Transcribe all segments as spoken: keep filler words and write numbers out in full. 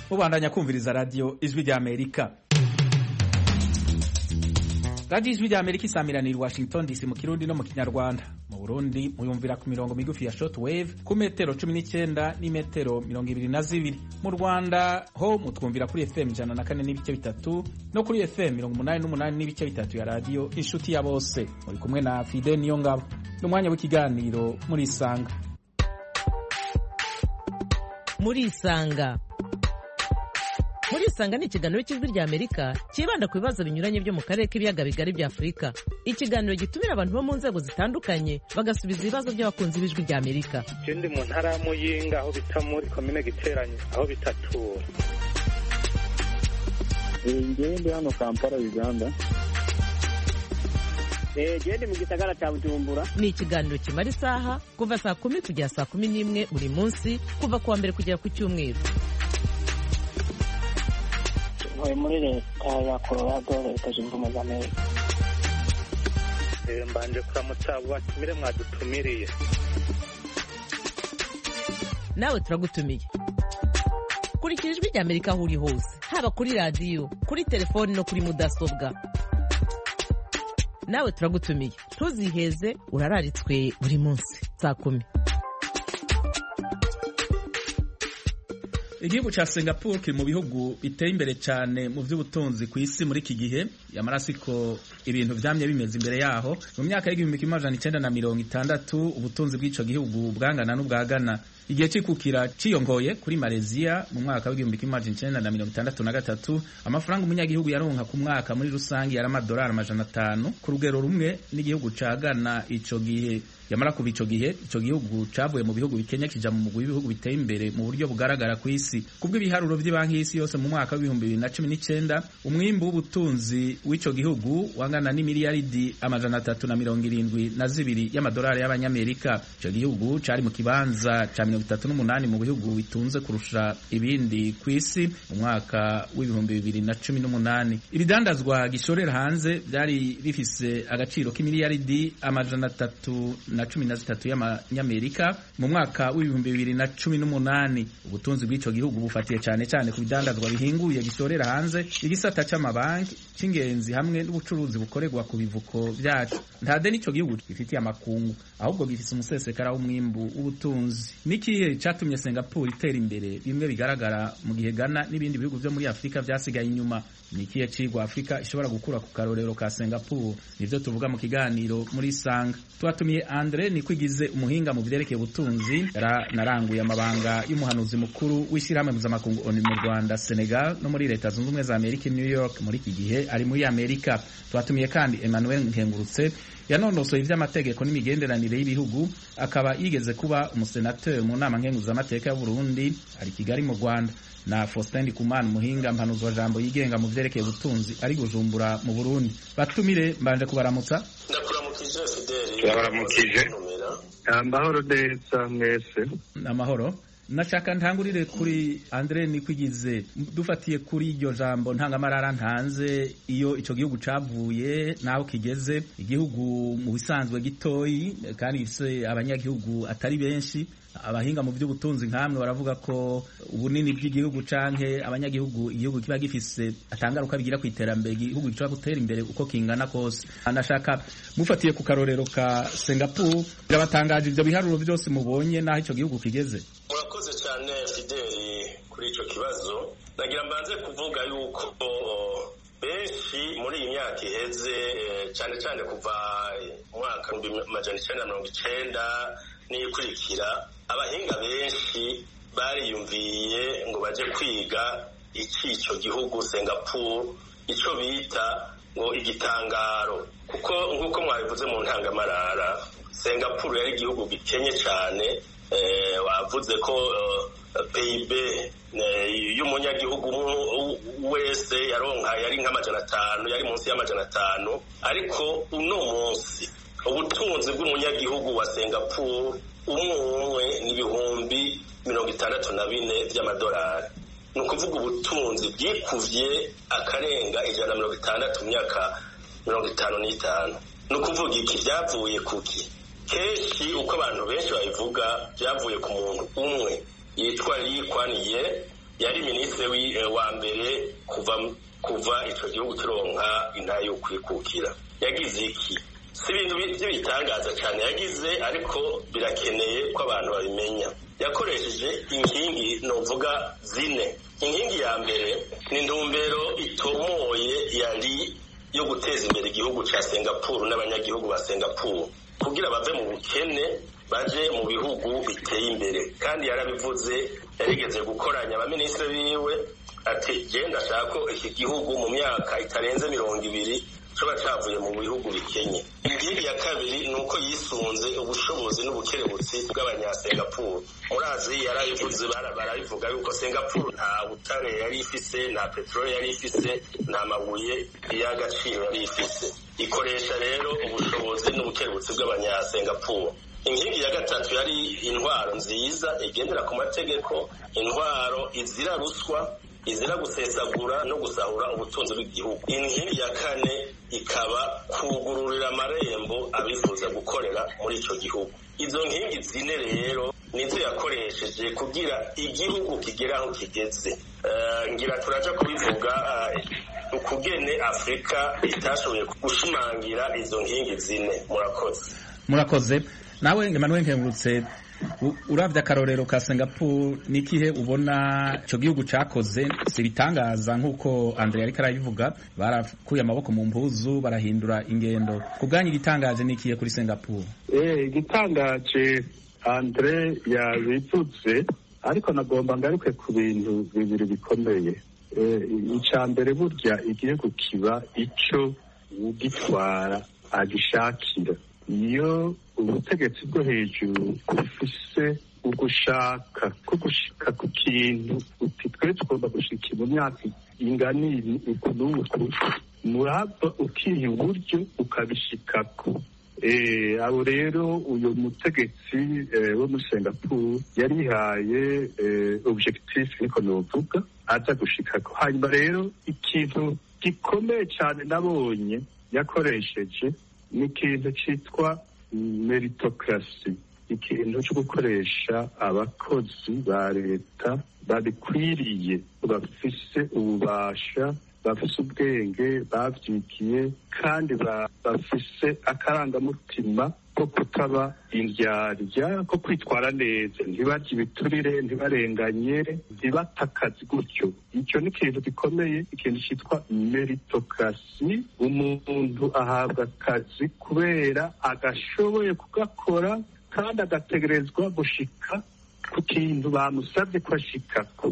mubandanya kumviriza radio Ijwi rya Amerika. Radio Ijwi rya Amerika isamiranira i Washington D C mu Kirundi no mu Kinyarwanda. Mu Burundi muyumvira ku mirongo migufi ya shortwave ku metero cumi n'icyenda ni metero mirongo ibiri na zibiri. Mu Rwanda ho mutwumvira kuri F M ijana na kane n'ibice bitatu no kuri F M mirongo umunani n'umunani n'ibice bitatu ya radio Inshuti ya Bose. Muri kumwe na Fide Niyongabo. N'umwanya w'ikiganiro muri Isanga. Muri Isanga. Muri Isanga ni ikiganiro cy'Ijwi rya Amerika kibanda ku bibazo binyuranye byo mu karere k'ibiyaga bigari bya Afurika. Ikiganiro gitumira abantu bo mu nzego zitandukanye bagasubiza ibibazo by'abakunzi b'Ijwi rya Amerika. Je ndi mu ntara ya Muyinga aho bita muri komine Giteranye aho bitatura. Ngiye ndi hano Kampala Uganda. Eh je ndi mu gisagara cya Bujumbura. Ni ikiganiro kimara isaha kuva saa kumi kugera saa kumi n'imwe buri munsi kuva kuwa mbere kugera ku cyumweru. Oye muri leta ya Colorado leta zunze ubumwe za Amerika. Eh mbanje kuramutsa batumire mwadutumiriye. Nawe turagutumiye. Kurikira Ijwi rya Amerika aho uri hose, haba kuri radio, kuri telefone no kuri mudasobwa. Nawe turagutumiye. Tuziheze urararitswe buri munsi saa kumi. Igihugu ca Singapore kiri mu bihugu biteye imbere cyane mu by'ubutunzi ku isi muri iki gihe, yamarasiko ibintu vyamye bimeze imbere yaho. Mu myaka y'igihumbi kimwe amajana icenda na mirongo itandatu ubutunzi bw'ico gihugu bwangana n'ubwa Ghana. Igihe cikukira ciyongoye kuri Malaysia mu mwaka w'igihumbi kimwe amajana icenda na mirongo itandatu na gatatu, amafaranga umunyagihugu yaronka ku mwaka muri rusangi yari amadolari amajana atanu ku rugero rumwe n'igihugu ca Ghana ico gihe. Yamara kuba ico gihe ico gihugu cavuye mu bihugu bikenya kija mu mugwi w'ibihugu biteye imbere mu buryo bugaragara ku isi. Kubw'ibiharuro by'Ibanki y'Isi yose mu mwaka w'ibihumbi bibiri na cumi n'icenda, umwimbu w'ubutunzi w'ico gihugu wangana n'imiliyaridi amajana atatu na mirongo irindwi na zibiri y'amadolari y'abanyamerika. Ico gihugu cari mu kibanza ca mirongo itatu n'umunani mu bihugu bitunze kurusha ibindi ku isi mu mwaka w'ibihumbi bibiri na cumi n'umunani. Ibidandazwa gishorera hanze byari bifise agaciro k'imiliyaridi amajana atatu na cumi na zitatu y'amanyamerika mu mwaka w'ibihumbi bibiri na cumi n'umunani. Ubutunzi bw'ico gihugu bufatiye cyane cyane ku bidandazwa bihinguye gishorera hanze, igisata c'amabanki c'ingenzi hamwe n'ubucuruzi bukorerwa ku bivuko byacu. Nta deni ico gihugu gifitiye amakungu, ahubwo gifise umusesekara w'umwimbu w'ubutunzi. Nikihe catumye Singapore itera imbere bimwe bigaragara mu gihe Ghana n'ibindi bihugu byo muri Afrika byasigaye inyuma? Nikihe cigwa Afrika ishobora gukura ku karorero ka Singapore? Nivyo tuvuga mu kiganiro muri Isanga. Twatumiye Andre Nikwigize, umuhinga mu vyerekeye ubutunzi, naranguye amabanga y'umuhanuzi mukuru w'ishirahamwe mpuzamakungu ONU mu Rwanda, Senegal no muri leta zunze ubumwe za Amerika New York muri iki gihe ari muri Amerika. Twatumiye kandi Emmanuel Nkengurutse, yanonosoye ivy'amategeko n'imigenderanire y'ibihugu, akaba yigeze kuba umusenateur mu nama nkenguzamateka y'u Burundi, ari Kigali mu Rwanda, na Faustin Ndikumana, umuhinga mpanuzwa jambo yigenga mu vyerekeye ubutunzi ari Bujumbura mu Burundi. Batumire mbanje kubaramutsa. Ndakuramukije Fideli. Turabaramukije. Amahoro neza mwese. Amahoro. Nashaka ntangurire kuri Andre Nikwigize, dufatiye kuri iryo jambo ntangamarara ntanze iyo ico gihugu cavuye naho kigeze, igihugu mu bisanzwe gitoyi kandi gifise abanyagihugu atari benshi. Abahinga mu by'ubutunzi nkamwe baravuga ko ubunini bw'igihugu canke abanyagihugu igihugu kiba gifise atangaruka bigira kwiterambere igihugu gica gutera imbere uko kingana kose. Anashaka mufatiye ku karorero ka Singapore, birabatangaje ivyo biharuro byose mubonye naho ico gihugu kigeze? Murakoze cyane Fideli kuri ico kibazo. Nagira mbanze kuvuga yuko benshi muri iyi myaka iheze cyane cyane kuva mwaka w'amajana icenda na mirongo icenda n'ikurikira, abahinga benshi bariyumviye ngo baje kwiga ico gihugu Singapore ico bita ngo igitangaro, kuko nk'uko mwabivuze mu ntangamarara, Singapore yari igihugu gikenye cyane. Eh, wavuze ko uh, P I B y'umunyagihugu wese yaronka yari nk'amajana atanu, yari munsi y'amajana atanu, ariko uno munsi ubutunzi bw'umunyagihugu wa Singapore umwe umwe n'ibihumbi mirongo itandatu na bine by'amadolari. Ni ukuvuga ubutunzi bwikuvye akarenga ijana na mirongo itandatu mu myaka mirongo itanu n'itanu. Ni ukuvuga iki byavuye kuki? Kenshi uko abantu benshi babivuga byavuye ku muntu umwe yitwa Lee Kuan Yew, yari minisitiri wa mbere kuva kuva ico gihugu kironka intara yo kwikukira. Yagize iki? Si ibintu by'ibitangaza cyane yagize, ariko birakeneye ko abantu babimenya. Yakoresheje inkingi novuga zine. Inkingi ya mbere ni ntumbero itomoye yari yo guteza imbere igihugu ca Singapore n'abanyagihugu ba Singapore kugira bave mu bukene baje mu bihugu biteye imbere. Kandi yarabivuze, yarigeze gukoranya abaminisitiri biwe ati genda shako iki gihugu mu myaka itarenze mirongo ibiri coba cavuye mu bihugu bikenye. Ingingi ya kabiri nuko yisunze ubushobozi n'ubukerebutsi bw'abanyasingapore. Murazi yarabivuze, barabivuga yuko Singapore nta butare yari ifise, nta peteroli yari ifise, nta mabuye y'agaciro yari ifise. Ikoresha rero ubushobozi n'ubukerebutsi bw'abanyasingapore. Inkingi ya gatatu yari intwaro nziza igendera ku mategeko, intwaro izira ruswa, izira gusesagura no gusahura ubutunzi bw'igihugu. Inkingi ya kane ikaba kugururira amarembo abifuza gukorera muri ico gihugu. Izo nkingi zine rero nizo yakoresheje kugira igihugu kigera aho kigeze. Uh, ngira turaja kubivuga uh, ukugene Afrika itashoboye gushimangira izo nkingi zine. Murakoze. Murakoze. Nawe Emmanuel Nkengurutse, uravye akarorero ka Singapore nikihe ubona ico gihugu cakoze? Si bitangaza nk'uko Andre ariko arabivuga, barakuye amaboko mu mpuzu barahindura ingendo. Kubwanyu igitangaje nikihe kuri Singapore? Eh, igitangaje Andre yabivuze, ariko nagomba ngaruke ku bintu bibiri bikomeye. Eh, icambere burya igihugu kiba ico ugitwara agishakira. Iyo ubutegetsi bwo hejuru bufise ugushaka ko gushika ku kintu uti twe tugomba gushika mu myaka inganiri ukunuku, murava ukiha uburyo ukabishikako. Eh, abo rero uyu mutegetsi wo muri Singapore yarihaye objectif niko novuga aza gushikako. Hanyuma rero ikintu gikomeye cyane nabonye yakoresheje ni ikintu cyitwa meritocracy, ikintu cyo gukoresha abakozi ba leta babikwiriye, bafise ububasha, bafise ubwenge, bavyigiye, kandi bafise akarangamutima ko kutaba indyarya, ko kwitwara neza, ntibarya ibiturire, ntibarenganye, ntibata akazi gutyo. Icyo ni ikintu gikomeye, ikintu cyitwa meritocracy. Umuntu ahabwa akazi kubera agashoboye kugakora kandi agategerezwa gushika ku kintu bamusabye ko ashikako.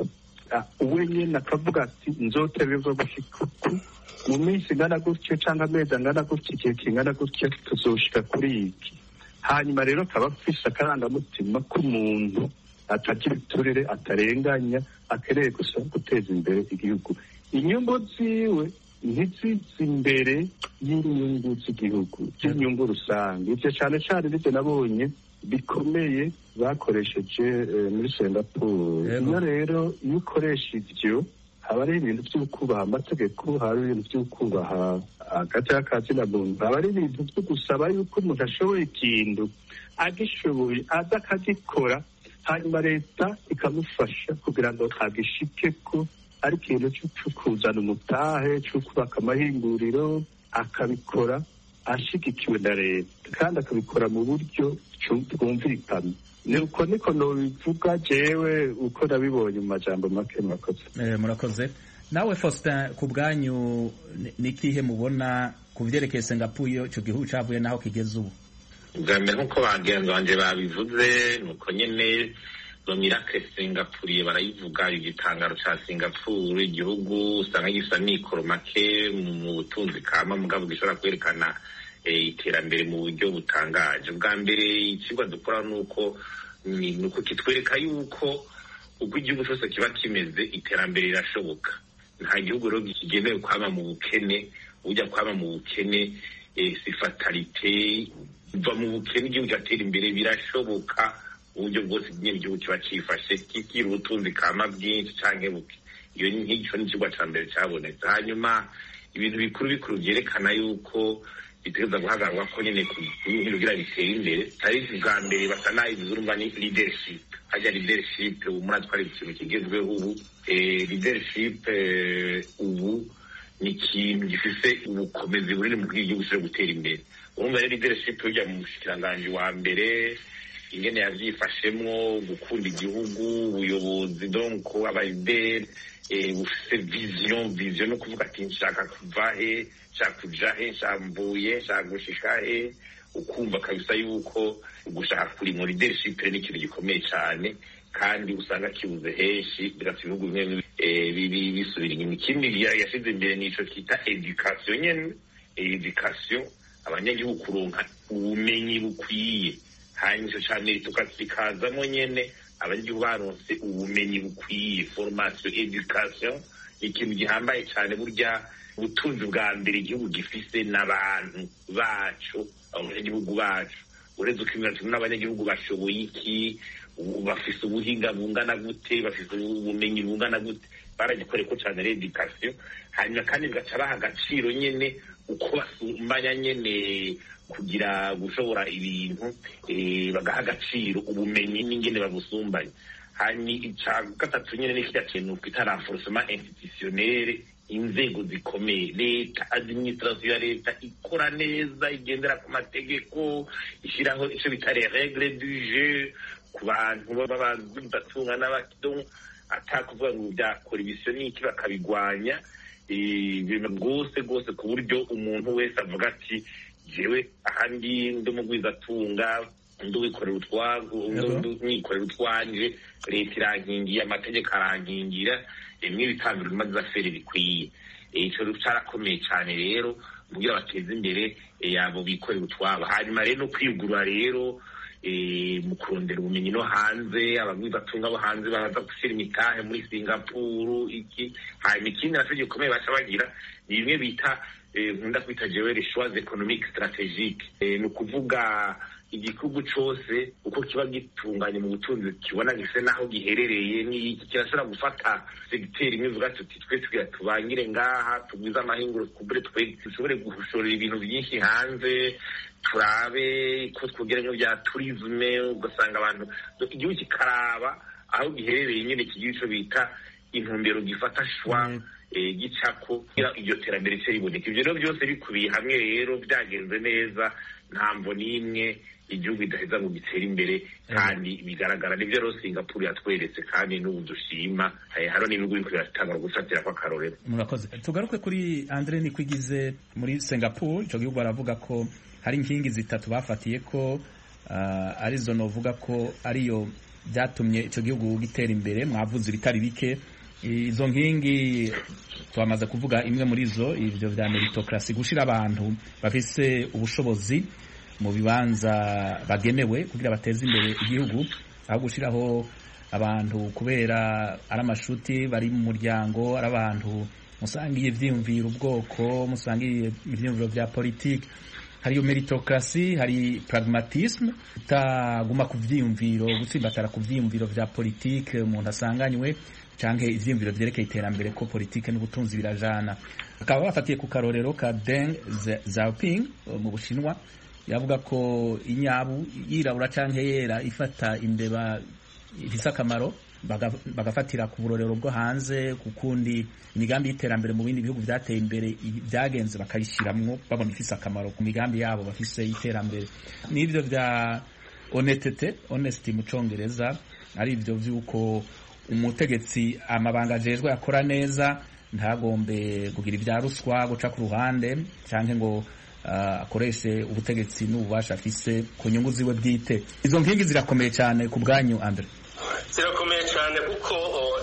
Uwe nyene akavuga ati nzotegerezwa gushika mu minsi ingana gutyo cyangwa amezi angana gutyo, igihe kingana gutyo tuzoshika kuri iki. Hanyuma rero akaba afise akarangamutima k'umuntu atagira ibiturire, atarenganya, akereye gusa guteza imbere igihugu. Inyungu ziwe ntiziza imbere y'inyungu z'igihugu, z'inyungu rusange. Ivyo cane cane nivyo nabonye bikomeye bakoresheje muri Singapore. Iyo rero iyo ukoresha ivyo, haba ari ibintu vyo kubaha amategeko, haba ari ibintu vyo kubaha hagati y'akazi na muntu, haba ari ibintu vyo gusaba yuko umuntu ashoboye ikintu agishoboye aza akagikora, hanyuma leta ikamufasha kugira ngo agishikeko. Ari ikintu cyo kuzana umutahe, cyo kubaka amahinguriro, akabikora ashigikiwe na leta kandi akabikora mu buryo bwumvikana. Nuko niko nobivuga jewe uko nabibonye mu majambo make. Murakoze. Eh, murakoze. Nawe Faustin, ku bwanyu nikihe mubona ku vyerekeye Singapore yo cyo gihugu cavuye naho kigeze ubu? Bwa mbere nk'uko bagenzi banje babivuze, nuko nyene Domirake Singapore barayivuga, igitangaro ca Singapore, igihugu usanga gisa mikoro make mu butunzi kama, mugabo gishobora kwerekana iterambere mu buryo butangaje. Bwa mbere ikigwa dukora nuko nuko kitwereka yuko uko igihugu cyose kiba kimeze iterambere rirashoboka. Nta gihugu rero kigenewe kwama mu bukene, ujya kwama mu bukene si fatalite. Uva mu bukene igihugu cyatera imbere birashoboka, uburyo bwose igihugu kiba cifashe kikira ubutunzi kama bwinshi canke buke. Iyo ni nk'ico n'ikigwa ca mbere cabonetse. Hanyuma ibintu bikuru bikuru vyerekana yuko bitegereza guhagararwa ko nyene ku bintu kugira bitere imbere. Tariki bwa mbere basa naho izurumva ni leadership. hajya leadership ubu muri atwara ikintu kigezweho ubu leadership ubu ni ikintu gifise ubukomezi bunini mu gihugu cyo gutera imbere. Urumva rero leadership ujya mu mushikiranganji wa mbere ingene yavyifashemwo gukunda igihugu ubuyobozi donc abayideri bufise vision vision no kuvuga ati nshaka kuva he nshaka kuja he nshambuye nshaka gushika he ukumva kabisa yuko gushaka kuri mu leadership ni ikintu gikomeye cyane kandi usanga kibuze henshi bigatuma ibihugu bimwe bisubira inyuma. Ikindi yashize imbere nico kita education nyene education abanyagihugu kuronka ubumenyi bukwiye hanyuma cyane tukazikazamo nyene abanyagihugu baronse ubumenyi bukwiye formation education ikintu gihambaye cyane burya ubutunzi bwa mbere igihugu gifise n'abantu bacu abanyagihugu bacu uretse ukimira n'abanyagihugu bashoboye iki bafise ubuhinga bungana gute bafise ubumenyi bungana gute baragikoreko cyane education hanyuma kandi bigaca baha agaciro nyene uko basumbanya nyene kugira gushobora ibintu bagaha agaciro ubumenyi n'ingene babusumbanya. Hanyuma ica gatatu nyene n'ikijya kintu kwita renforcement institutionnel inzego zikomeye leta administration ya leta ikora neza igendera ku mategeko ishiraho ico bita les règles du jeu ku bantu babatunga n'abakidon atakuvuga ngo byakora ibisoniki bakabigwanya ibintu rwose rwose ku buryo umuntu wese avuga ati jewe ahandi ndumugwiza tunga nduwikorera utwago nduwikorera utwanje leta irankingiye amategeko arankingira imwe bitambira imaze afere bikwiye ico cyarakomeye cyane rero kugira bateze imbere yabo bikorera utwabo. Hanyuma rero no kwigura rero mu kurondera ubumenyi no hanze abagwiza tunga bo hanze baraza gushira imitahe muri Singapore iki. Hanyuma ikindi nacyo gikomeye baca bagira ni bimwe bita nkunda kwita jewe les choix économiques stratégiques ni ukuvuga igihugu cose uko kiba gitunganye mu butunzi kibona gise naho giherereye ni kirashobora gufata secteur imwe vuga tuti twe tugira tubangire ngaha tugwiza amahinguro kubure twe dushobore gushorera ibintu byinshi hanze turabe ko twogera nko bya tourisme ugasanga abantu igihugu kikaraba aho giherereye nyene kigira ico bita intumbero gifata shwa gicako iryo terambere cyo riboneka. Ibyo rero byose bikubiye hamwe rero byagenze neza ntambo nimwe igihugu idaheza ngo gitera imbere kandi bigaragara nivyo rero Singapore yatweretse kandi n'ubu dushima haro n'ibihugu biriko biratanga gufatira kwa karorero. Murakoze. Tugaruke kuri Andre Nikwigize muri Singapore ico gihugu baravuga ko hari inkingi zitatu bafatiye ko uh, arizo novuga ko ariyo byatumye ico gihugu gitera imbere mwavuze bitari bike. Izo nkingi twamaze kuvuga imwe muri zo ivyo vya meritocracy gushira abantu bafise ubushobozi mu bibanza bagenewe kugira bateze imbere igihugu aho gushiraho abantu kubera ari amashuti bari mu muryango ari abantu musangiye ivyiyumviro ubwoko musangiye ivyiyumviro vya politike. Hari meritocracy hari pragmatisme utaguma ku vyiyumviro gutsimbatara ku vyiyumviro vya politike umuntu asanganywe canke ivyiyumviro vyerekeye iterambere ko politike n'ubutunzi birajana. Akaba bafatiye ku karorero ka Deng Xiaoping mu Bushinwa yavuga ko inyabu yirabura canke yera ifata imbeba ifise akamaro bagafatira ku burorero bwo hanze kukundi imigambi y'iterambere mu bindi bihugu vyateye imbere byagenze bakayishiramwo babona ifise akamaro ku migambi yabo bafise y'iterambere. N'ivyo vya honnêteté honesty mu Congereza ari ivyo vyuko umutegetsi amabanga ajejwe akora neza ntagombe kugira ibya ruswa guca ku ruhande canke ngo uh, akoreshe ubutegetsi n'ububasha afise ku nyungu ziwe bwite. Izo nkingi zirakomeye cyane ku bwanyu Andre? Zirakomeye cyane kuko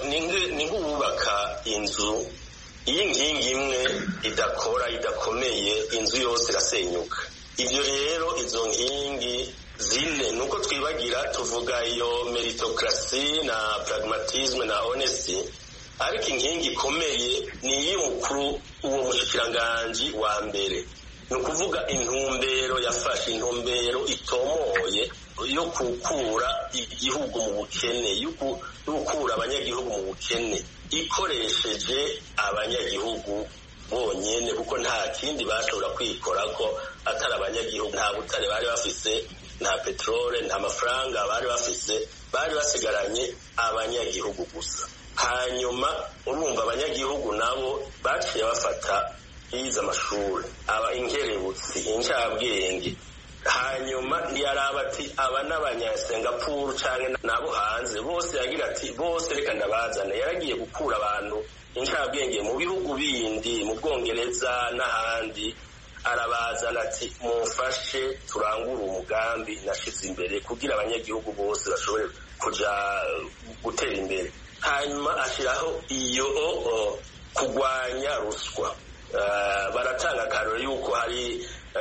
ni nk'ubaka inzu iyo inkingi imwe idakora idakomeye inzu yose irasenyuka. Ivyo rero izo nkingi zine nuko twibagira tuvuga iyo meritocracy na pragmatisme na honesty ariko inkingi ikomeye ni iy'umukuru uwo mushikiranganji wa mbere ni ukuvuga intumbero yafashe intumbero itomoye yo gukura igihugu mu bukene yo gukura abanyagihugu mu bukene ikoresheje abanyagihugu bonyene kuko nta kindi bashobora kwikora ko atari abanyagihugu nta butare bari bafise nta peterole nta mafaranga bari bafise, bari basigaranye abanyagihugu gusa. Hanyuma urumva abanyagihugu nabo baciye bafata yize amashuri aba inkerebutsi incabwenge. Hanyuma ntiyaraba ati aba n'abanyasingapuru canke nabo hanze bose, yagira ati bose reka ndabazane. Yaragiye gukura abantu incabwenge mu bihugu bindi mu Bwongereza n'ahandi, arabazana ati mumfashe turangure umugambi nashize imbere kugira abanyagihugu bose bashobore kuja gutera imbere. Hanyuma ashiraho iyo o, kugwanya ruswa. Uh, baratanga akaroro yuko hari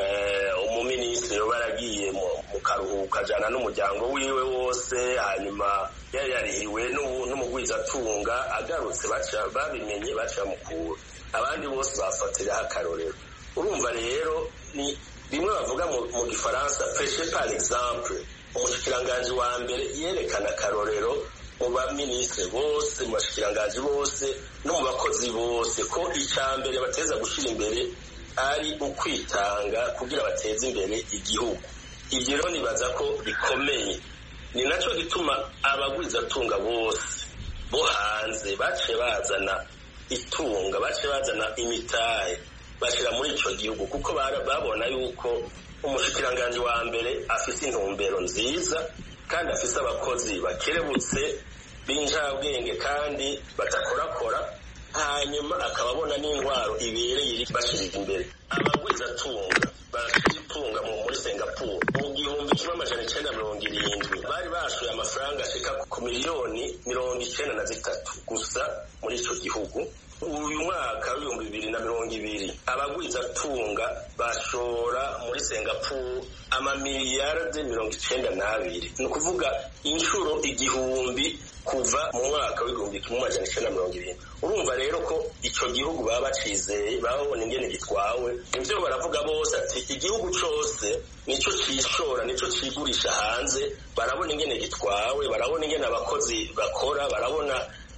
uh, umuminisitiri baragiye mu karuhuko ajana n'umuryango wiwe wose, hanyuma yari yarihiwe n'umugwizatunga, agarutse baca babimenye baca mukura. Abandi bose bafatiraho akarorero. Urumva rero ni bimwe bavuga mu gifaransa prêcher par exemple. Umushikiranganji wa mbere yerekana akarorero mu baminisitiri bose, mu bashikiranganji bose no mu bakozi bose ko icya mbere bateza gushira imbere ari ukwitanga kugira bateze imbere igihugu. Ibyo rero nibaza ko bikomeye, ni nacyo gituma abagwizatunga bose bo hanze bace bazana itunga, bace bazana imitahe bashira muri ico gihugu, kuko babona yuko umushikiranganji wa mbere afise intumbero nziza kandi afise abakozi bakerebutse b'injabwenge kandi batakorakora. Hanyuma akababona n'intwaro ibereye bashirira imbere. Abagwizatunga bashitunga muri Singapore mu gihumbi kimwe amajana icenda mirongo irindwi bari bashoye amafaranga ashika ku miliyoni mirongo icenda na zitatu gusa muri ico gihugu. Uyu mwaka w'ibihumbi bibiri na mirongo ibiri abagwizatunga bashora muri Singapore amamiliyarde mirongo icenda n'abiri, ni ukuvuga inshuro igihumbi kuva mu mwaka w'igihumbi kimwe amajana icenda mirongo ibiri. Urumva rero ko ico gihugu baba bacizeye, babona ingene gitwawe. Ivyo baravuga bose ati igihugu cose nico cishora, nico cigurisha hanze. Barabona ingene gitwawe, barabona ingene abakozi bakora, barabona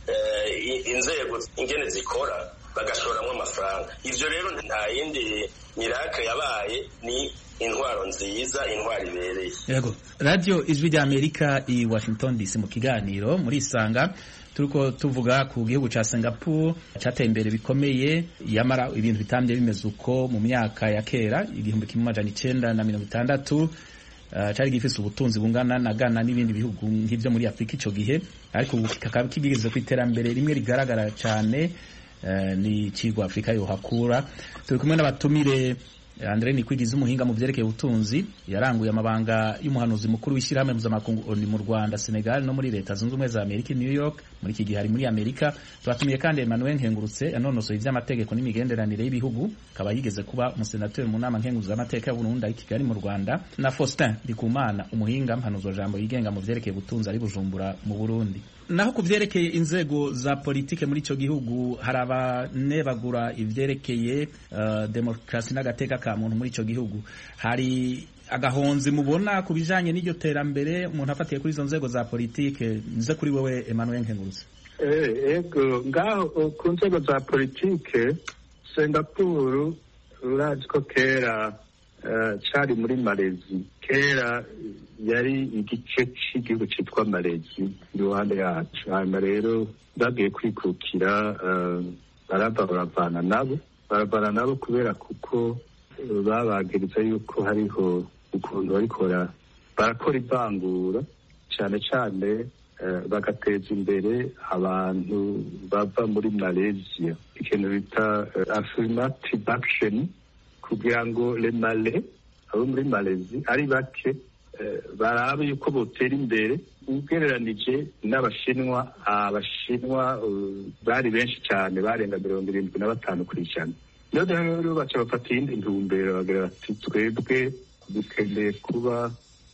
uh, inzego ingene zikora, bagashoramwo amafaranga. Ivyo rero nta yindi miracle yabaye, ni intwaro nziza, intwaro ibereye. Yego, Radio Ijwi rya Amerika i Washington D C mu kiganiro muri Isanga turiko tuvuga ku gihugu ca Singapore cateye imbere bikomeye, yamara ibintu bitambye bimeze uko mu myaka ya kera igihumbi kimwe amajana icenda na mirongo itandatu. Uh, cari gifise ubutunzi bungana na Ghana n'ibindi bihugu nk'ivyo muri Afrika ico gihe, ariko ubu kikaba kigeze ku iterambere rimwe rigaragara cane. Uh, ni cigwa Afrika yo hakura. Turi kumwe n'abatumire Andre Nikwigiza umuhinga mu vyerekeye ubutunzi, yaranguye amabanga y'umuhanuzi mukuru w'ishyirahamwe mpuzamakungu O N U mu Rwanda, Senegal no muri Leta Zunze Ubumwe za Amerika, New York. Muri iki gihe ari muri Amerika. Tubatumiye kandi Emmanuel Nkengurutse, yanonosoye ivy'amategeko n'imigenderanire y'ibihugu, akaba yigeze kuba umusenateri mu nama nkenguzamateka ya Burundi ari Kigali mu Rwanda, na Faustin Ndikumana, umuhinga mpanuzo jambo yigenga mu vyerekeye ubutunzi ari Bujumbura mu Burundi. Naho kuvyerekeye inzego za politike muri ico gihugu, harabanebagura ivyerekeye uh, demokrasi n'agateka ka muntu muri ico gihugu. Hari agahonzi mubona kubijanye n'iryo terambere umuntu afatiye kuri izo nzego za politike? Nze kuri wewe Emmanuel Nkengurutse. Eh, ego ngaho ku nzego za politike Singapore urazi ko kera uh, cari muri Malezi, kera yari igice cy'igihugu cyitwa Malezi iruhande yacu. Hanyuma rero bagiye kwikukira, uh, barava baravana nabo baravana nabo kubera kuko uh, babagiriza yuko hariho ukuntu barikora barakora ivangura cyane cyane, uh, bagateza imbere abantu bava muri Malaysia, ikintu bita uh, affirmative action, kugira ngo le Malais abo muri Malezi ari bake barabe yuko botera imbere ugereranije n'abashinwa. Abashinwa bari benshi cyane, barenga mirongo irindwi na batanu ku ijana. Rero rero baca bafata iyindi ntumbero, bagira bati twebwe dukeneye kuba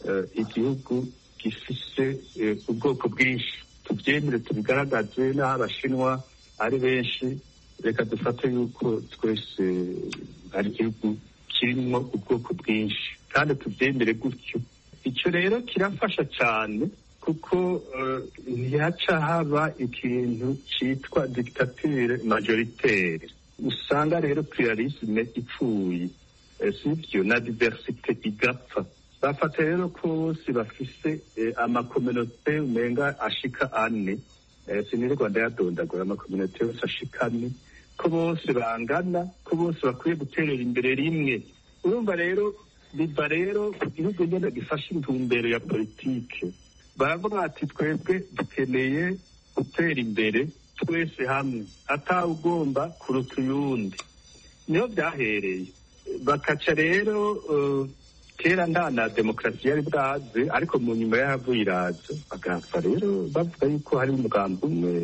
igihugu gifise ubwoko bwinshi, tubyemere tubigaragaze, n'aho abashinwa ari benshi reka dufate yuko twese ari igihugu kirimo ubwoko bwinshi kandi tubyemere gutyo. Icyo rero kirafasha cyane kuko ntihaca uh, haba ikintu cyitwa dictature majoritaire. Usanga rero pluralisme ipfuye, sivyo, na diversite igapfa. bafata rero ko bose bafise amakominote umenga ashika ane, sinirirwa ndayadondagura, amakominote yose ashika ane, ko bose bangana, ko bose bakwiye guterera imbere rimwe. Urumva rero biva rero ku gihugu nyene gifashe intumbero ya politike, baravuga ati twebwe dukeneye gutera imbere twese hamwe, atawugomba kuruta uyundi. Niho byahereye. Bakaca rero uh, kera nta na demokarasi yari bwaze, ariko mu nyuma yahavuye iraza, bagapfa rero bavuga yuko hari umugambi umwe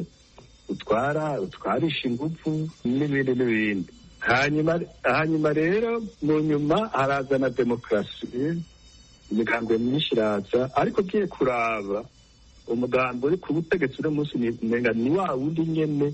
utwara utwarisha ingufu n'ibindi n'ibindi. Hanyuma hanyuma rero mu nyuma harazana demokarasi, imigambi myinshi iraza, ariko ugiye kuraba umugambi uri ku butegetsi uno munsi nenga ni wa wundi nyene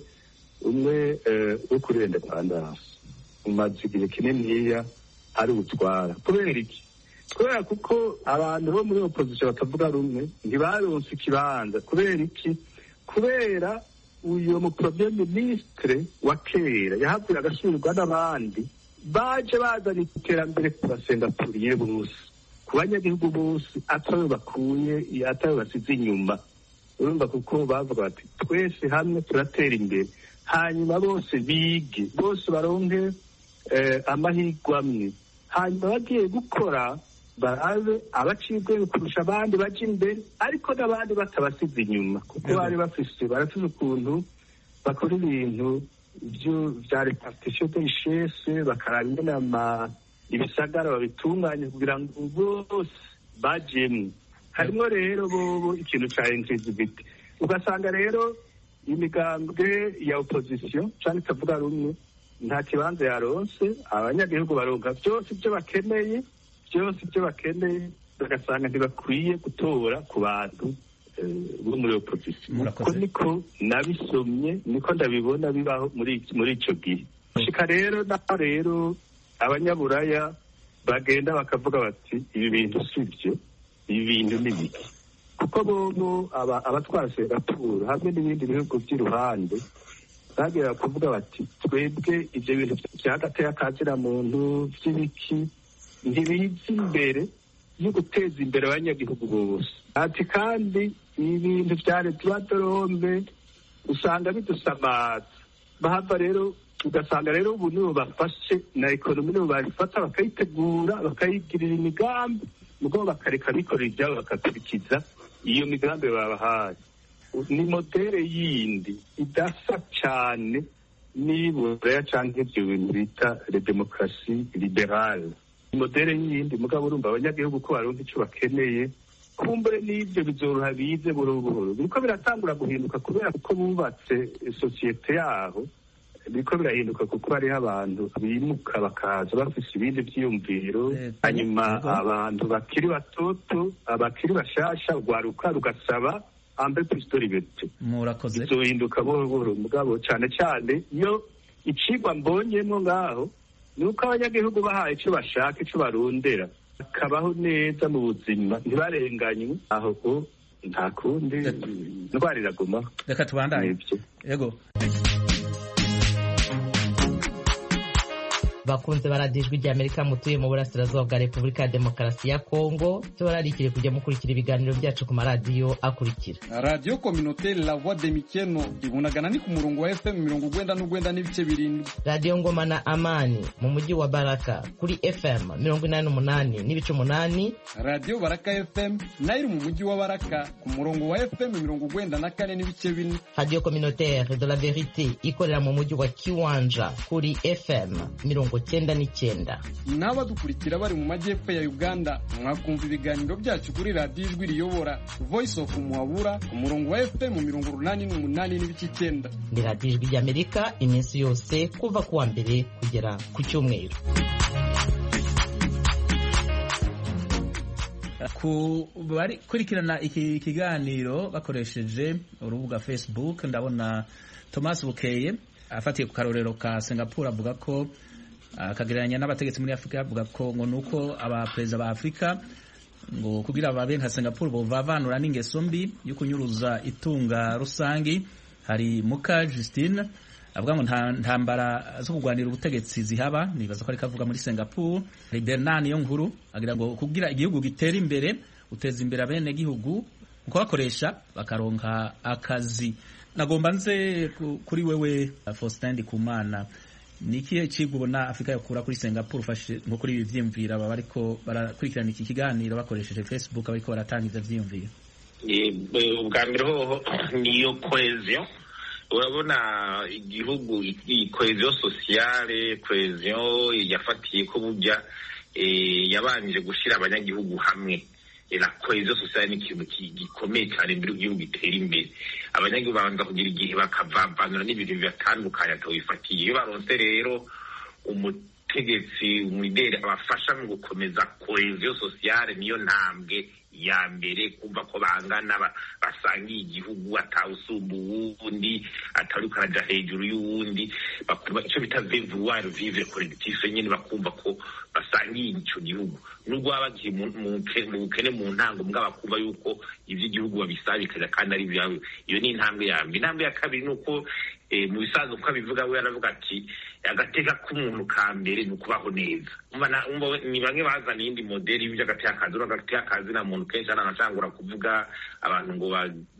umwe wo kuri independence umaze igihe kininiya ari utwara. Kubera iki? Kubera kuko abantu bo muri opposition batavuga rumwe ntibaronse ikibanza. Kubera iki? Kubera uyo mu premier ministre wa kera yahavuye agasubirwa n'abandi baje bazana iterambere ku basengapuriye bose, ku banyagihugu bose, atawe bakuye atawe basize inyuma. Urumva kuko bavuga bati twese hamwe turatera imbere, hanyuma bose bige, bose baronke eh, amahirwe amwe, hanyuma bagiye gukora barabe abacibwe kurusha abandi baje imbere, ariko n'abandi batabasize inyuma, kuko bari bafise barafise ukuntu bakora ibintu vya repartition de richesse, bakaraba ingene ibisagara babitunganye kugira ngo bose bajemwo. Harimo rero bobo ikintu ca inclusivity, ugasanga rero imigambwe ya opposition canke itavuga rumwe nta kibanza yaronse, abanyagihugu baronka vyose ivyo bakeneye, byose ibyo bakeneye, bagasanga ntibakwiye gutora ku bantu bo muri opposition. Uko niko nabisomye, niko ndabibona bibaho muri muri ico gihe. Shika rero naho rero abanyaburaya bagenda bakavuga bati ibi bintu sivyo, ibi bintu ni biki, kuko bobo abatwara Singapore hamwe n'ibindi bihugu by'iruhande bagera kuvuga bati twebwe ivyo bintu vyagateye akazira muntu vy'ibiki ntibizi imbere yo guteza imbere abanyagihugu bose. Ati kandi ibintu vya redorombe usanga bidusamaza, bahava rero ugasanga rero ubu nibo bafashe na ekonomi, nibo babifata bakayitegura bakayigirira imigambi, mugabo bakareka bikorera ibyabo bakakurikiza iyo migambi babahaye. Ni modere yindi idasa cane n'ibura canke ivyo bintu bita le demokarasi liberale. Modere yindi mugabo urumva abanyagihugu ko baronka ico bakeneye, kumbure n'ivyo bizoroha bize buhoro buhoro. Biriko biratangura guhinduka kubera ko bubatse sosiyete yaho, biriko birahinduka kuko hariho abantu bimuka bakaza bafise ibindi vyiyumviro, hanyuma abantu bakiri batoto, abakiri bashasha rwaruka rugasaba ambe pistori bete. Murakoze. Bizohinduka buhoro buhoro mugabo cane cane iyo icigwa mbonyemwo ngaho nuko abanyagihugu bahaye ico bashaka, ico barondera, bakabaho neza mu buzima ntibarenganywe, aho ko nta kundi ndwara iraguma. Reka tubandanye. Yego. bakunze baradijwe rya Amerika mutuye mu burasirazuba bwa Repubulika ya Demokarasi ya Kongo, tubararikire kujya mukurikira ibiganiro byacu ku maradiyo akurikira: Radio Communautaire La Voix de Mikeno ibunagana ni ku murongo wa F M mirongo ugwenda n'ugwenda n'ibice birindwi. Radio Ngoma na Amani mu mujyi wa Baraka kuri F M mirongo inani n'umunani n'ibice umunani. Radio Baraka F M nayo mu mujyi wa Baraka ku murongo wa F M mirongo ugwenda na kane n'ibice bine. Radio Communautaire de la Verite ikorera mu mujyi wa Kiwanja kuri F M mirongo cyenda n'icyenda. N'abadukurikira bari mu majyepfo ya Uganda mwakumva ibiganiro byacu kuri Radio Ijwi Riyobora Voice of Muhabura ku murongo wa F M mirongo urunani n'umunani n'ibice icyenda. Ni Radio Ijwi ry'Amerika iminsi yose kuva kuwa mbere kugera ku cyumweru. Ku bari kurikirana iki kiganiro bakoresheje urubuga Facebook, ndabona Thomas Bukeye afatiye ku karorero ka Singapore avuga ko akagereranya n'abategetsi muri Afrika, avuga ko ngo nuko abaperezida ba Afrika ngo kugira babe nka Singapore bo vavanura n'ingeso mbi yo kunyuruza itunga rusangi. Hari Muka Justine avuga ngo nta ntambara zo kurwanira ubutegetsi zihaba, nibaza ko ariko avuga muri Singapore. Bernard niyo nkuru agira ngo kugira igihugu gitera imbere uteza imbere abene gihugu uko bakoresha bakaronka akazi. Nagomba nze kuri wewe Faustin Ndikumana, nikihe cigwa ubona Afrika yakura kuri Singapore ufashe nko kuri ibi vyimvira baba ariko barakurikirana iki kiganiro bakoresheje Facebook bariko baratangiza vyimvira? Ubwa mbere hoho niyo cohesion, urabona igihugu cohesion sociale, cohesion yafatiye ko burya yabanje gushira abanyagihugu hamwe. La cohesion sociale ni ikintu gikomeye cyane mbere igihugu gitera imbere. Abanyagihugu babanza kugira igihe bakavavanura n'ibintu bibatandukanye atawifatiye. Iyo baronse rero umutegetsi umwidere abafasha mu gukomeza cohesion sociale, niyo ntambwe ya mbere kumva ko bangana basangiye igihugu, atawusumba uwundi, atari karaja hejuru y'uwundi, bakuba icyo bita vivre vivre collectif, nyine bakumva ko basangiye ico gihugu. Nubwo babagiye mu bukene mu ntango mbwa bakumva yuko ivy'igihugu babisabikaza kandi ari byawe. Iyo ni intambwe ya mbere. Intambwe ya kabiri nuko mu bisanzwe uko abivuga we aravuga ati agateka k'umuntu ka mbere ni ukubaho neza. Ni bamwe bazana iyindi modeli y'agateka kazi, agateka kazi na muntu kenshi anacangura kuvuga abantu ngo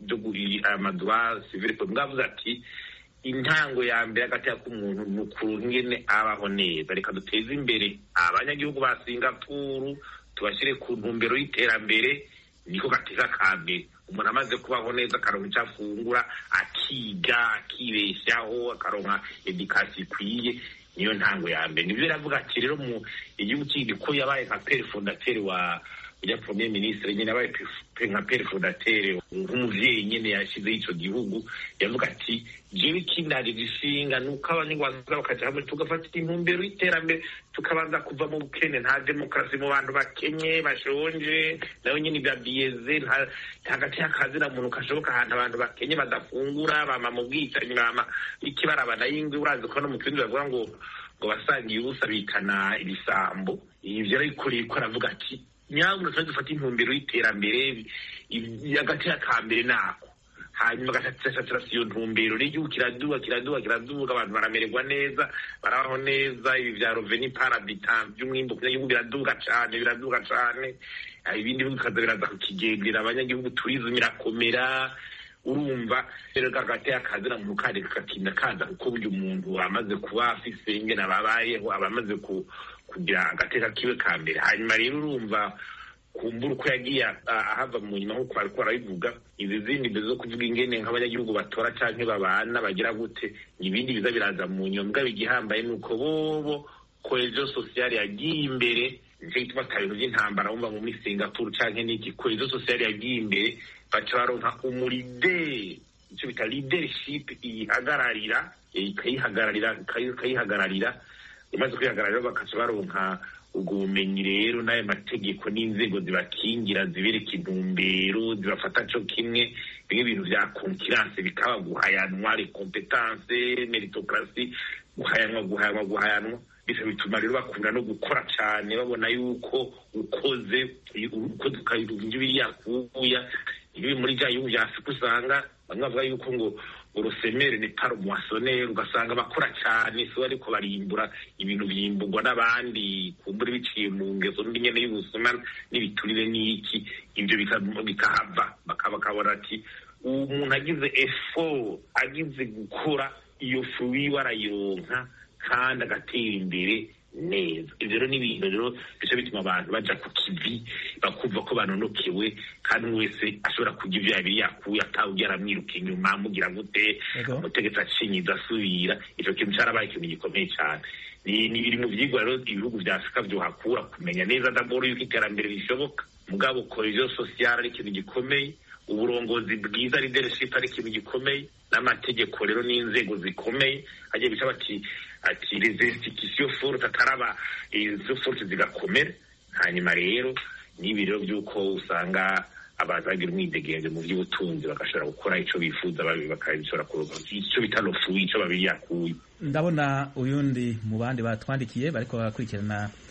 amadura civile, mwavuze ati intango ya mbere agateka k'umuntu ni ukuntu ngene abaho neza. Reka duteze imbere abanyagihugu ba Singapore tubashyire ku ntumbero y'iterambere, niko gateka ka mbere. Umuntu amaze kubaho neza akaronka icyo afungura, akiga, akibeshaho, akaronka edukasiyo ikwiye, niyo ntango ya mbere. Nibyo ravuga ati rero mu igihugu kindi ko yabaye nka pere fondateur wa ya premier ministre, nyine abaye nka pere fondateur nk'umuvyeyi nyine yashizeho ico gihugu, yavuga ati jewe kindari gishinga nuko abanyarwanda bakaja hamwe tugafata intumbero y'iterambere, tukabanza kuva mu bukene. Nta demokarasi mu bantu bakenye bashonje, nayo nyine byabiyeze hagati y'akazi na muntu kashoboka ahantu abantu bakenye badafungura, bama mu bwicanyi, bama ikibarabana y'ingwe. Urazi ko no mu kindi bavuga ngo ngo basangiye ubusa bikana ibisambo. Ivyo ariko ko aravuga ati nyamu natwe dufata intumbero y'iterambere hagati y'akambere nako, hanyuma gatatira siyo ntumbero n'igihugu kiraduga kiraduga kiraduga, abantu baramererwa neza, barabaho neza. Ibi vya revenu par habitant by'umwimbo kugihugu biraduga cyane biraduga cyane, ibindi bikaza biraza kukigendera abanyagihugu, turizme irakomera. Urumva rero gagati y'akazi na muntu kandi kakina kaza kuko buryo umuntu amaze kuba afise ingene ababayeho, abamaze ku kugira agateka kiwe ka mbere. Hanyuma rero urumva kumbura uko yagiye ahava mu nyuma nk'uko bariko barabivuga, izi zindi mbe zo kuvuga ingene nk'abanyagihugu batora canke babana bagira gute, ibindi biza biraza mu nyuma. Mbwa bigihambaye nuko bobo cohesion sociale yagiye imbere, nico gituma ata bintu vy'intambara wumva ngo muri Singapore canke n'iki. Cohesion sociale yagiye imbere, baca baronka umuride, ico bita leadership ihagararira, ikayihagararira ikayihagararira imaze kwihagararira, bakaca baronka ubwo bumenyi rero n'ayo mategeko n'inzego zibakingira, zibereka intumbero, zibafata co kimwe. Bimwe ibintu vya concurrence bikaba guhayanwa, les compétences, méritocratie, guhayanwa guhayanwa guhayanwa. Bisa bituma rero bakunda no gukora cyane, babona yuko ukoze ukoze ukayirunga biriya kuya. Ibi muri ja yubu ya Afrika usanga bamwe bavuga yuko ngo urusemere ni paro moissonnaire, ugasanga bakora cyane so ariko barimbura ibintu byimbugwa n'abandi kumbura biciye mu ngezo nyene y'ubusuma n'ibiturire n'iki. Ibyo bikahava bakabakabona ati umuntu agize effort, agize gukora, iyo fuwi warayironka kandi agatera imbere neza. Ibyo rero n'ibintu rero bice bituma abantu baja ku kivi, bakumva ko banonokewe, kandi wese ashobora kugira ivyo yabiri yakuye atawugira aramwiruka inyuma amugira gute, umutegetsi acinyiza asubira. Ico kintu carabaye ikintu gikomeye cane. Ni biri mu vyigwa rero ibihugu vya Afrika vyohakura, kumenya neza d'abord yuko iterambere rishoboka, mugabo cohesion sociale ari ikintu gikomeye, uburongozi bwiza leadership ari ikintu gikomeye, n'amategeko rero n'inzego zikomeye. Hagiye bica bati ati les institutions fortes ataraba izo fortes zigakomera. Hanyuma rero n'ibiro by'uko usanga abazagira umwidegenze mu by'ubutunzi bagashobora gukora ico bifuza, bakabishobora kuronka ico bitanofuye ico babiri yakuye. Ndabona uyundi mu bandi batwandikiye bariko barakurikirana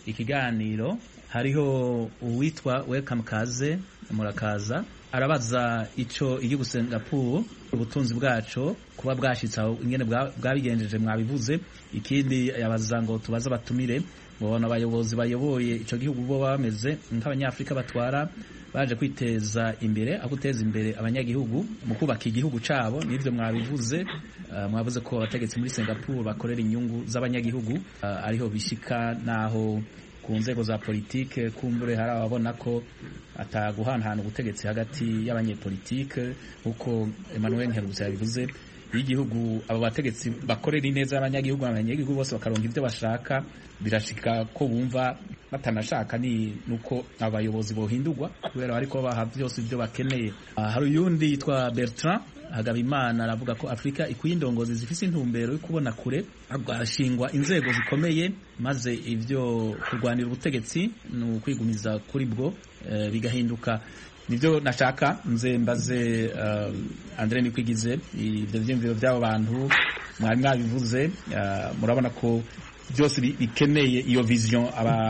ikiganiro hariho uwitwa Welcome Kaze murakaza arabaza ico igihugu Singapore ubutunzi bwaco kuba bwashitse aho ingene bwabigenjeje mwabivuze. Ikindi yabaza ngo tubaza batumire mubona abayobozi bayoboye ico gihugu bo bameze nk'abanyafrika batwara baje kwiteza imbere aho guteza imbere abanyagihugu mu kubaka igihugu cabo. Nivyo mwabivuze, uh, mwavuze ko abategetsi muri Singapore bakorera inyungu z'abanyagihugu, uh, ariho bishika naho ku nzego za politike kumbure hari ababona ko ataguhanahana ubutegetsi hagati y'abanyepolitike uko Emmanuel Nkerutse yabivuze. Igihugu abo bategetsi bakorera ineza y'abanyagihugu n'abanyagihugu bose bakaronka ivyo bashaka, birashika ko bumva batanashaka ni nuko abayobozi bohindurwa kubera ariko baha byose ivyo bakeneye. Uh, hari uyundi yitwa Bertrand Hagabimana aravuga ko Afrika ikwiye indongozi zifise intumbero yo kubona kure, agashingwa inzego zikomeye maze ivyo kurwanira ubutegetsi no kwigumiza kuri bwo e, bigahinduka. Nivyo nashaka nze mbaze uh, Andre Nikwigize ivyo vyimviro by'abo bantu mwari mwabivuze. Uh, murabona ko byose bikeneye iyo vision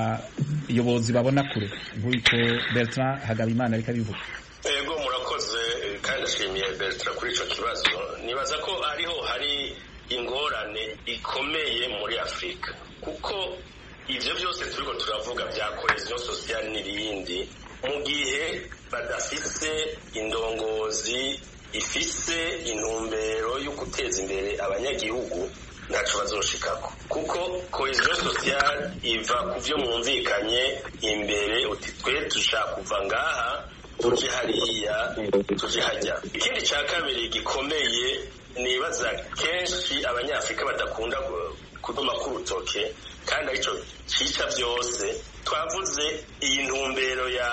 abayobozi babona kure nk'uko Bertrand Hagabimana ariko abivuga. Ego murakoze kandi ashimiye Bertrand kuri ico kibazo. Nibaza ko ariho hari ingorane ikomeye muri Afrika kuko ivyo byose turiko turavuga bya cohesion sociale n'ibindi mu gihe badafise indongozi ifise intumbero yo guteza imbere abanyagihugu ntaco bazoshikako kuko cohesion sociale iva ku vyo mwumvikanye imbere uti twe dushaka kuva ngaha tuje hariya tuje hajya. Ikindi cya kabiri gikomeye nibaza kenshi abanyafrika badakunda kuduma ku rutoke kandi arico cica byose twavuze iyi ntumbero ya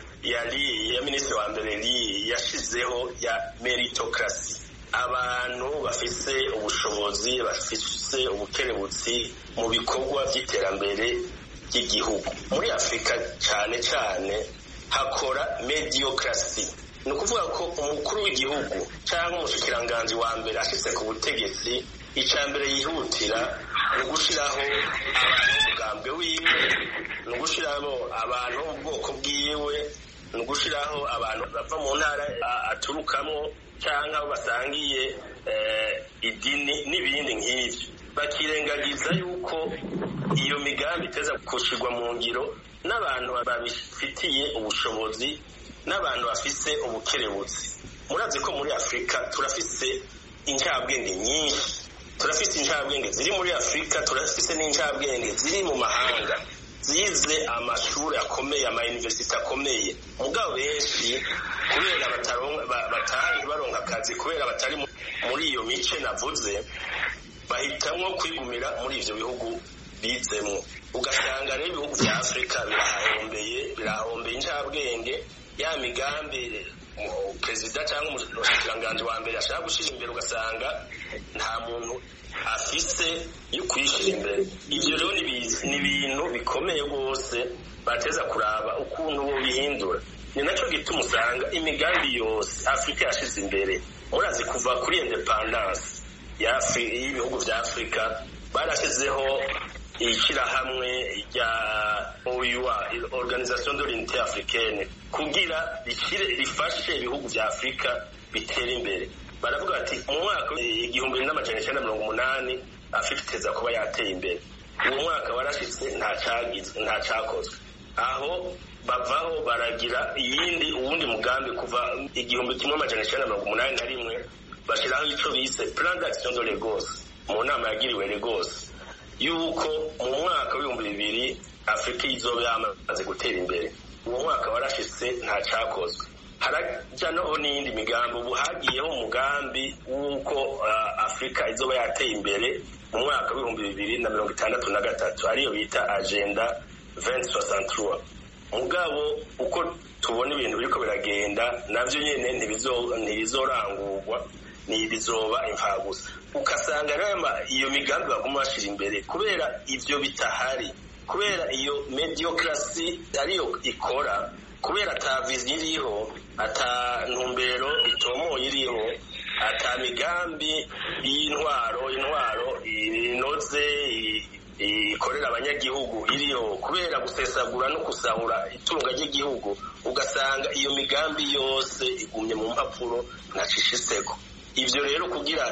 yari ya minisitiri wa mbere li yashizeho ya meritocracy, abantu bafise ubushobozi bafise ubukerebutsi mu bikorwa by'iterambere ry'igihugu. Muri Afrika cyane cyane hakora mediocracy, ni ukuvuga ko umukuru w'igihugu cyangwa umushikiranganji wa mbere ashitse ku butegetsi icya mbere yihutira ni ugushiraho abantu b'umugambwe wiwe, ni ugushiraho abantu b'ubwoko bwiwe, ni ugushiraho abantu bava mu ntara aturukamo cyangwa abo basangiye idini n'ibindi nk'ivyo, bakirengagiza yuko iyo migambi iteza gushirwa mu ngiro n'abantu babifitiye ubushobozi n'abantu bafise ubukerebutsi. Murazi ko muri Afrika turafise incabwenge nyinshi, turafise incabwenge ziri muri Afrika, turafise n'incabwenge ziri mu mahanga zize amashuri akomeye, ama university akomeye, mugabo benshi kubera bataronka batari baronka akazi kubera batari muri iyo mice navuze, bahitamwo kwigumira muri ivyo bihugu bizemwo. Ugasanga rero ibihugu vya Afrika birahombeye birahombeye incabwenge ya migambi perezida cyangwa umushikiranganji wa mbere ashaka gushira imbere, ugasanga nta muntu afise yo kwishira imbere. Ivyo rero ni ibintu bikomeye rwose bateza kuraba ukuntu bo bihindura. Ni naco gituma usanga imigambi yose Afrika yashize imbere. Murazi kuva kuri independence y'ibihugu vya Afrika barashizeho ishirahamwe rya O U A, Organisation de l'Unité Africaine, kugira rishire rifashe ibihugu vya Afrika bitera imbere. Baravuga ati mu mwaka igihumbi n'amajana icenda mirongo umunani Afrika iteza kuba yateye imbere. Uwo mwaka warashitse nta cagize nta cakozwe, aho bavaho baragira iyindi uwundi mugambi kuva igihumbi kimwe amajana icenda mirongo umunani na rimwe bashiraho ico bise Plan d'Action de Lagos mu nama yagiriwe Lagos, yuko mu mwaka w'ibihumbi bibiri Afrika izoba yamaze gutera imbere. Uwo mwaka warashitse nta cakozwe. Harajya no n'indi migambi, ubu hagiyeho umugambi w'uko uh, Afrika izoba yateye imbere mu mwaka w'ibihumbi bibiri na mirongo itandatu na gatatu, ariyo bita Agenda vingt soixante-trois. Mugabo uko tubona ibintu biriko biragenda navyo nyene ntibizorangurwa, ni bizoba imfagusa. Ukasanga rero iyo migambi baguma bashira imbere kubera ivyo bitahari, kubera iyo mediocracy ariyo ikora, kubera ata vision iriho, ata ntumbero itomoye iriho, ata migambi y'intwaro intwaro inoze ikorera abanyagihugu iriyo kubera gusesagura no kusahura itunga ry'igihugu, ugasanga iyo migambi yose igumye mu mpapuro ntacishiseko. Ivyo rero kugira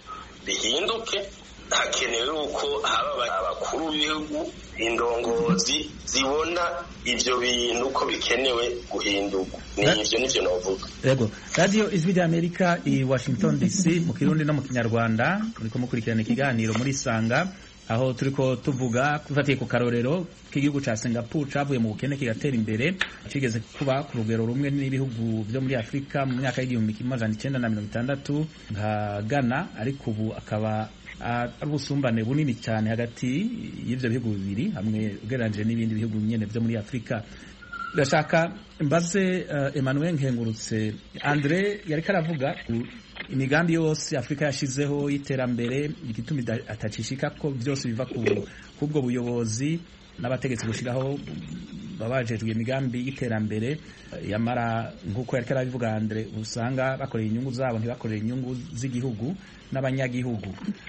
bihinduke hakenewe uko haba abakuru b'ibihugu, indongozi zibona ivyo bintu ko bikenewe guhinduka. Nivyo nivyo novuga. Yego, Radio Ijwi ry'Amerika i Washington D C mu Kirundi no mu Kinyarwanda, muriko mukurikirana ikiganiro muri Sanga, aho turiko tuvuga kufatiye ku karorero k'igihugu ca Singapore cavuye mu bukene kigatera imbere, cigeze kuba ku rugero rumwe n'ibihugu vyo muri Afrika mu myaka y'igihumbi kimwe amajana icenda na mirongo itandatu nka Ghana, ariko ubu akaba ari ubusumbane bunini cyane hagati y'ivyo bihugu bibiri hamwe ugereranije n'ibindi bihugu nyene vyo muri Afrika. Ndashaka mbaze uh, Emmanuel Nkengurutse, Andre yariko aravuga imigambi yose Afrika yashizeho y'iterambere igituma atacishika ko byose biva ku kubwo buyobozi n'abategetsi gushiraho babajejwe imigambi y'iterambere, yamara nkuko yariko arabivuga Andre usanga bakorera inyungu zabo ntibakorera inyungu z'igihugu n'abanyagihugu.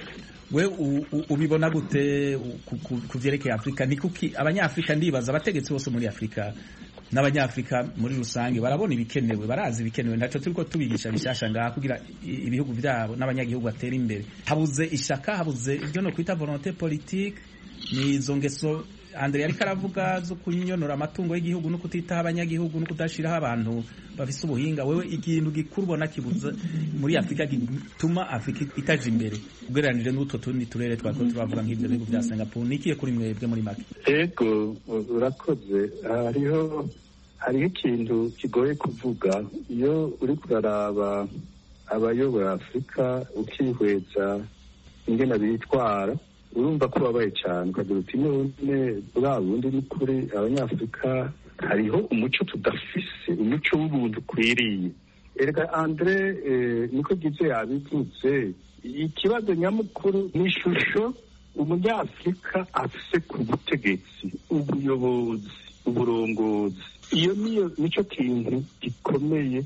We ubibona gute kuvyerekeye Afrika? Ni kuki abanyafrika ndibaza abategetsi bose muri Afrika n'abanyafrika muri rusange barabona ibikenewe, barazi ibikenewe, ntaco turiko tubigisha bishasha ngaha kugira ibihugu byabo n'abanyagihugu batera imbere. Habuze ishaka, habuze ibyo no kwita volonté politique, ni izo ngeso Andre yariko aravuga zo kunyonora amatungo y'igihugu no kutitaho abanyagihugu no kudashiraho abantu bafise ubuhinga. Wewe ikintu gikuru bona kibuza muri Afrika gituma Afrika itaje imbere ugereranije n'utwo tundi turere twako turavuga nk'ivyo bihugu vya Singapore? Nikiye kuri mwebwe muri make? Ego, urakoze. Hariho hariho ikintu kigoye kuvuga iyo uri kuraraba abayobora Afrika ukihweza ingene bitwara, urumva ko babaye cyane ukagira uti none bwa bundi ni kuri abanyafrika hariho umuco tudafise, umuco w'ubuntu ukwiriye. Erega Andre eh, niko gize yabivuze, ikibazo nyamukuru ni ishusho umunyafrika afise ku butegetsi, ubuyobozi, uburongozi. Iyo niyo nico kintu gikomeye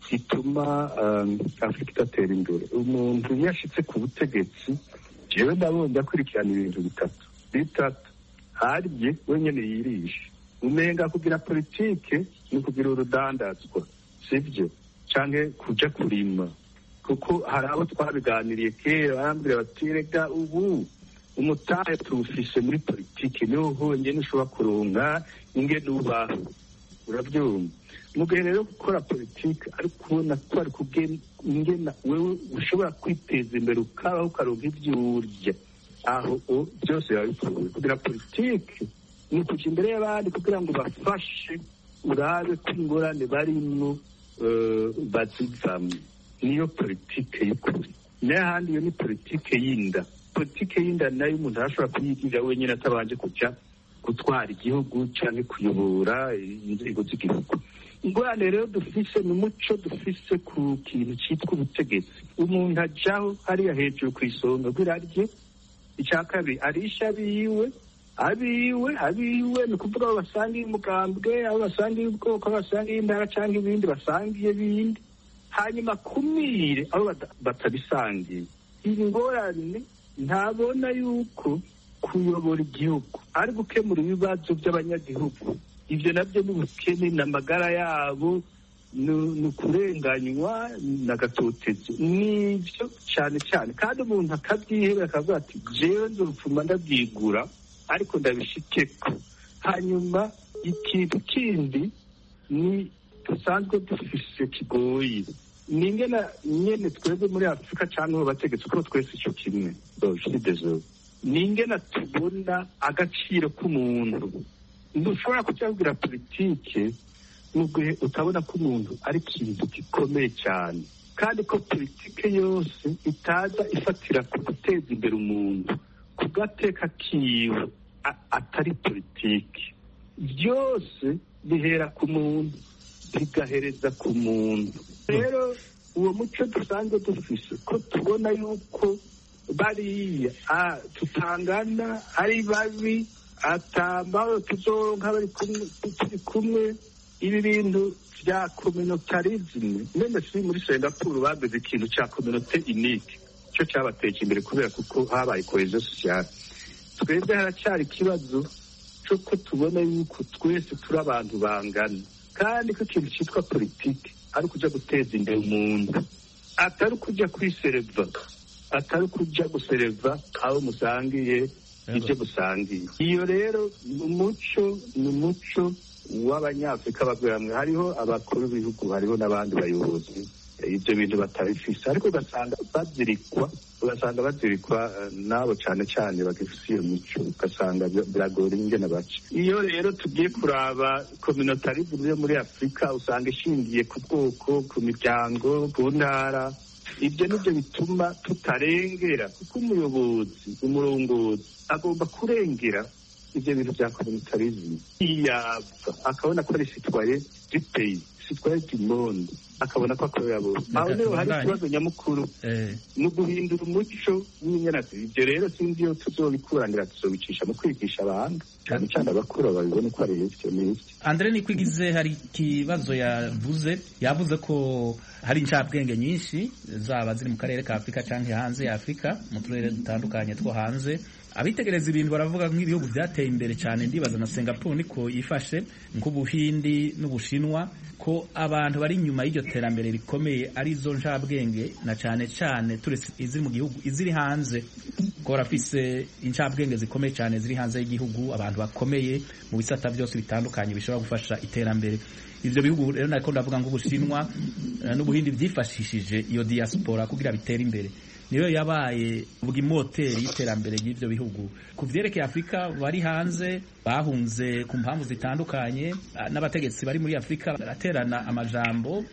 gituma um, Afrika itatera imbere. Umuntu yashitse ku butegetsi, jewe ndabonye akurikirana ibintu bitatu bitatu harye wenyene yirisha. Umenga kugira politike ni kugira urudandazwa, sivyo? Canke kuja kurima, kuko hari abo twabiganiriye kera barambwira bati rega ubu umutahe tuwufise muri politike niho honyene ushobora kuronka ingene ubaho, uravyumva? Mugihe rero gukora politike ari kubona ko ari kugena ingena wewe ushobora kwiteza imbere ukabaho ukaronka ivyo urya, aho byose babipfuye. Kugira politike ni kuja imbere y'abandi kugira ngo bafashe urabe ko ingorane barimwo bazivamwo. Niyo politike y'ukuri. N'ahandi iyo ni politike y'inda. Politike y'inda nayo umuntu arashobora kuyigira wenyine atabanje kuja gutwara igihugu canke kuyobora inzego z'igihugu. Ingorane rero dufise n'umuco dufise ku kintu citwa ubutegetsi. Umuntu ajaho hariya hejuru kw'isonga rw'irarye, ica kabiri arisha abiwe abiwe abiwe ni ukuvuga abo basangiye umugambwe, abo basangiye ubwoko, abo basangiye intara canke ibindi basangiye bindi, hanyuma kumire abo batabisangiye. Iyi ngorane ntabona yuko kuyobora igihugu ari gukemura ibibazo by'abanyagihugu. Ivyo navyo n'ubukene n'amagara yabo ni ukurenganywa n'agatotezi, nivyo cane cane. Kandi umuntu akabyihebera akavuga ati jewe nzopfuma ndabyigura ariko ndabishikeko. Hanyuma ikintu kindi ni dusanzwe dufise kigoyi, ni ingena nyene twebwe muri Afrika canke mu bategetsi uko twese ico kimwe, ni ingena tubona agaciro k'umuntu. Ntushobora kucyabwira politike mu gihe utabona ko umuntu ari ikintu gikomeye cyane, kandi ko politike yose itaza ifatira ku guteza imbere umuntu ku gateka kiwe atari politike. Byose bihera ku muntu bigahereza ku muntu. Rero uwo muco dusanzwe dufise ko tubona yuko bariya tutangana ari babi atambaho tuzoronka bari turi kumwe. Ibi bintu vya communautarisme nene si muri Singapore bageze ikintu ca communauté unique, cyo cyabateje imbere kubera kuko habaye cohesion sociale. twebwe haracyari ikibazo cy'uko tubona yuko twese turi abantu bangana, kandi ko ikintu cyitwa politiki ari ukuja guteza imbere umuntu, atari ukuja kwisereva, atari ukuja gusereva aho musangiye ibyo musangiye. Iyo rero ni umuco ni umuco w'abanyafurika bamwe bamwe, hariho abakuru b'ibihugu, hariho n'abandi bayobozi ibyo bintu batabifise, ariko ugasanga bazirikwa ugasanga bazirikwa nabo cyane cyane bagifise iyo mico, ugasanga biragora ingene baca. Iyo rero tugiye kuraba communautarisme yo muri Afurika, usanga ishingiye ku bwoko, ku miryango, ku ntara. Ibyo nibyo bituma tutarengera, kuko umuyobozi umurongozi agomba kurengera ibyo bintu bya communautarisme, iyapfa akabona ko ari citoyen du pays, citoyen du monde, akabona ko akorera bose. Aho rero hari ikibazo nyamukuru ni uguhindura umuco w'imyanatsi. Ibyo rero sinzi iyo tuzobikurangira, tuzobicisha mu kwigisha abantu cyane cyane abakuru babibone ko ari ivyo n'ivyo. Andre Nikwigize, hari ikibazo yavuze yavuze ko hari incabwenge nyinshi zaba ziri mu karere ka Afurika canke hanze ya Afurika, mu turere dutandukanye two hanze. Abitegereza ibintu baravuga nk'ibihugu byateye imbere cyane, ndibaza na Singapore niko yifashe, nk'Ubuhindi n'Ubushinwa, ko abantu bari inyuma y'iryo terambere rikomeye ari zo ncabwenge, na cyane cyane turetse iziri mu gihugu, iziri hanze ko barafise incabwenge zikomeye cyane ziri hanze y'igihugu, abantu bakomeye mu bisata byose bitandukanye bishobora gufasha iterambere. Ivyo bihugu rero nariko ndavuga nk'Ubushinwa n'Ubuhindi byifashishije iyo diaspora kugira bitere imbere, niyo yabaye uvuga imoteri y'iterambere ry'ivyo bihugu. Ku vyerekeye Afurika, bari hanze bahunze ku mpamvu zitandukanye, n'abategetsi bari muri Afurika baraterana amajambo,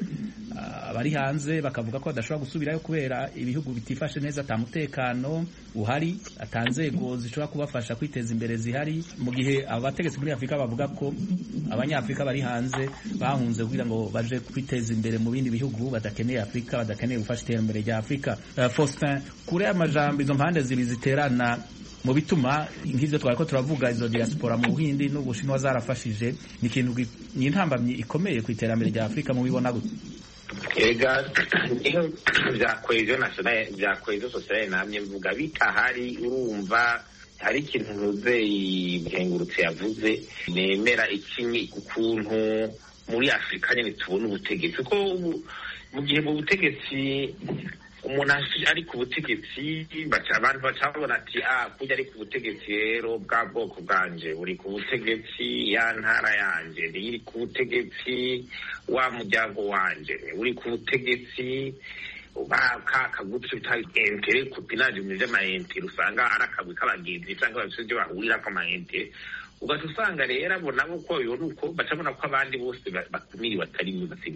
bari hanze bakavuga ko badashobora gusubirayo kubera ibihugu bitifashe neza, ata mutekano uhari, ata nzego zishobora kubafasha kwiteza imbere zihari, mu gihe abo bategetsi muri Afurika bavuga ko abanyafurika bari hanze bahunze kugira ngo baje kwiteza imbere mu bindi bihugu, badakeneye Afurika, badakeneye gufasha iterambere rya Afurika. Uh, Faustin, kure amajambo izo mpande zibiri ziterana mu bituma nk'ivyo twariko turavuga, izo diaspora mu Buhindi n'Ubushinwa zarafashije, ni ikintu ni intambamyi ikomeye ku iterambere rya Afurika. mu bibona gute? Ega iyo bya cohesion nationale, bya cohesion sociale namye mvuga bitahari, urumva hari ikintu ntuze bihengurutse yavuze, nemera ikimwe ukuntu muri Afurika nyene tubona ubutegetsi, ko mu gihe mu butegetsi umuntu ari ku butegetsi baca abantu bacabona ati ah kujya ari ku butegetsi rero bwa bwoko bwanje uri ku butegetsi, ya ntara yanje iri ku butegetsi, wa muryango wanje uri ku butegetsi, kaka gutyo bita intere kupinaje mu by'amayintere, usanga ari akabwi k'abagenzi cyangwa abasuje bahurira ko amayintere, ugaca usanga rero abo nabo ko bibona uko bacabona ko abandi bose bakumiri batari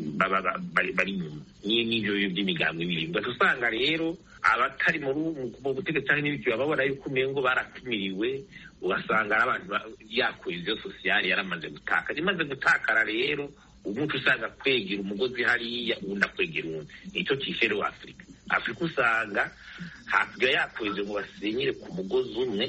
bari inyuma n'ibyo by'imigambi biri. Ugaca usanga rero abatari mu butegetsi cyangwa n'ibiki babona yuko umengo barakumiriwe, ugasanga abantu ya cohesion sociale yaramaze gutaka. Imaze gutakara rero umuntu usanga kwegera umugozi hariya undi akwegera undi, nicyo cyifere wa Afurika. Afurika usanga hakurya yakweze ngo basenyere ku mugozi umwe,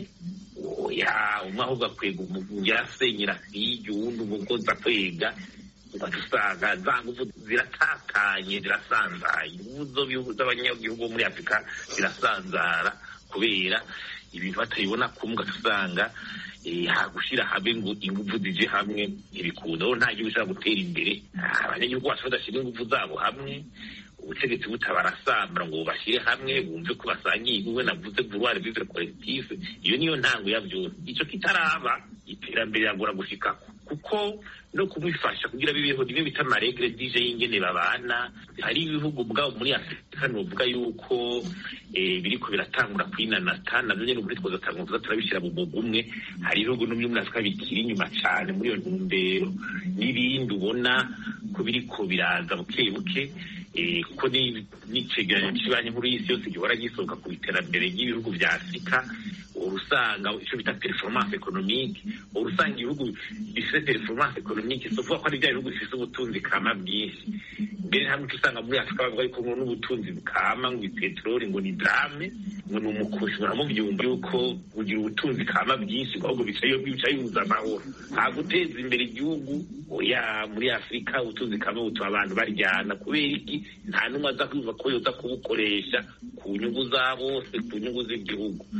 ya umwe ahubwo akwega yasenyera hirya uwundi umugozi akwega, ugaca usanga za nguvu ziratatanye, zirasanzaye. Inguvu z'abanyagihugu bo muri Afurika zirasanzara kubera ibintu batabibona kumwe, ugaca usanga hagushira habe ngo inguvu zije hamwe ibikunda. Nta gihugu ushobora gutera imbere abanyagihugu bacu badashira inguvu zabo hamwe, ubutegetsi butabarasambura ngo bashyire hamwe bumve ko basangiye igihugu, navuze vouloir vivre collectif. Iyo niyo ntango ya byose. Icyo kitaraba iterambere yagora gushika, kuko no kumufasha kugira bibeho nimwe bita amaregre dije y'ingene babana. Hari ibihugu bwabo muri Afurika novuga yuko biriko biratangura kwinanata, navyo nyene muri twoza tangura turabishira mu mugu umwe. Hari ibihugu no muri Afurika bikiri inyuma cyane muri iyo ntumbero, n'ibindi ubona ko biriko biraza buke buke, kuko n'icegeranyo c'ibanye nkuru y'isi yose gihora gisohoka ku iterambere ry'ibihugu vya Afurika, urusanga icyo bita performance economique, urusanga ibihugu bifite performance economique sovuga ko ari bya bihugu bifite ubutunzi kama bwinshi. Mbere hamwe usanga muri Afurika bavuga yuko ngo n'ubutunzi bukama, ngo peteroli ngo ni drame, ngo ni umukoshi. Baramubyumva yuko kugira ubutunzi kama bwinshi ahubwo bicaye bicaye yuza amahoro, nta guteza imbere igihugu. Oya, muri Afurika ubutunzi kama butuma abantu baryana. Kubera iki? Nta n'umwe aza kuvuga ko yoza kubukoresha ku nyungu za bose, ku nyungu z'igihugu.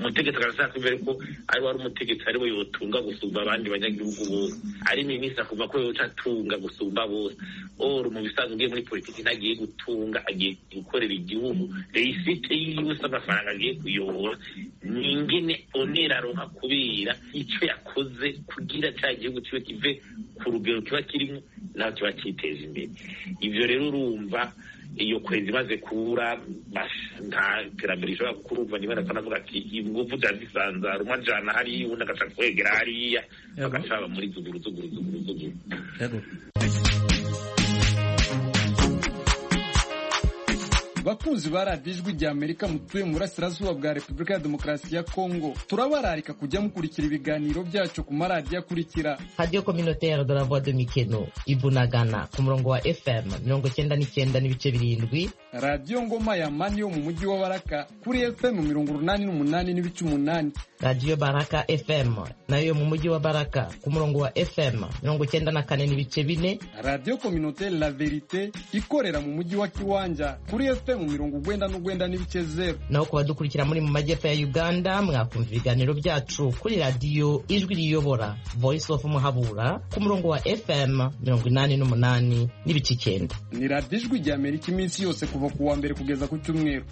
umutegetsi agasaka imbere ko ari wari umutegetsi ari we yotunga gusumba abandi banyagihugu bose ari minisitiri akumva ko yoca atunga gusumba bose or mu bisanzwe ugiye muri politiki ntagiye gutunga agiye gukorera igihugu reisite yiwe se amafaranga agiye kuyobora ni ingene onera aronka kubera icyo yakoze kugira cya gihugu kibe kive ku rugero kiba kirimo naho kiba cyiteje imbere. Ivyo rero urumva iyo kwezi imaze kubura nta terambere ishobora kurumva niba navuga ati ingufu zazisanzara umwe ajana hariya undi agaca kwegera hariya bagacaba muri zuguru zuguru zuguru zuguru. bakunzi ba radiyo ijwi rya Amerika mutuye mu burasirazuba bwa Repubulika ya Demokarasi ya Kongo turabararika kujya mukurikira ibiganiro byacu ku maradiyo akurikira Radio Communautaire de la Voix de Mikeno Ibunagana ku murongo wa F M mirongo icyenda n'icyenda n'ibice birindwi, Radio Ngoma ya Mani yo mu mujyi wa Baraka kuri F M mirongo urunani n'umunani n'ibice umunani, Radio Baraka F M nayo mu mujyi wa Baraka ku murongo wa F M mirongo icyenda na kane n'ibice bine, Radio Communautaire La Verite ikorera mu mujyi wa Kiwanja kuri F M mu mirongo ugwenda n'ugwenda n'ibice zero. Naho kubadukurikira muri mu majyepfo ya Uganda mwakumva ibiganiro byacu kuri radio Ijwi Riyobora Voice of Muhabura ku murongo wa F M mirongo inani n'umunani n'ibice icyenda. Ni Radio Ijwi rya Amerika iminsi yose kuva ku wa mbere kugeza ku cyumweru.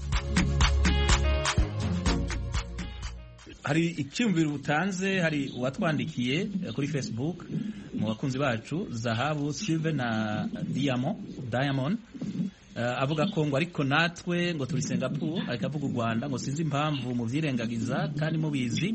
Hari icyumviro utanze, hari uwatwandikiye kuri Facebook mu bakunzi bacu Zahabu Silve na Diamond Diamond Uh, avuga ko ngo ariko natwe ngo turi Singapore, ariko avuga u Rwanda ngo sinzi impamvu mu vyirengagiza kandi mubizi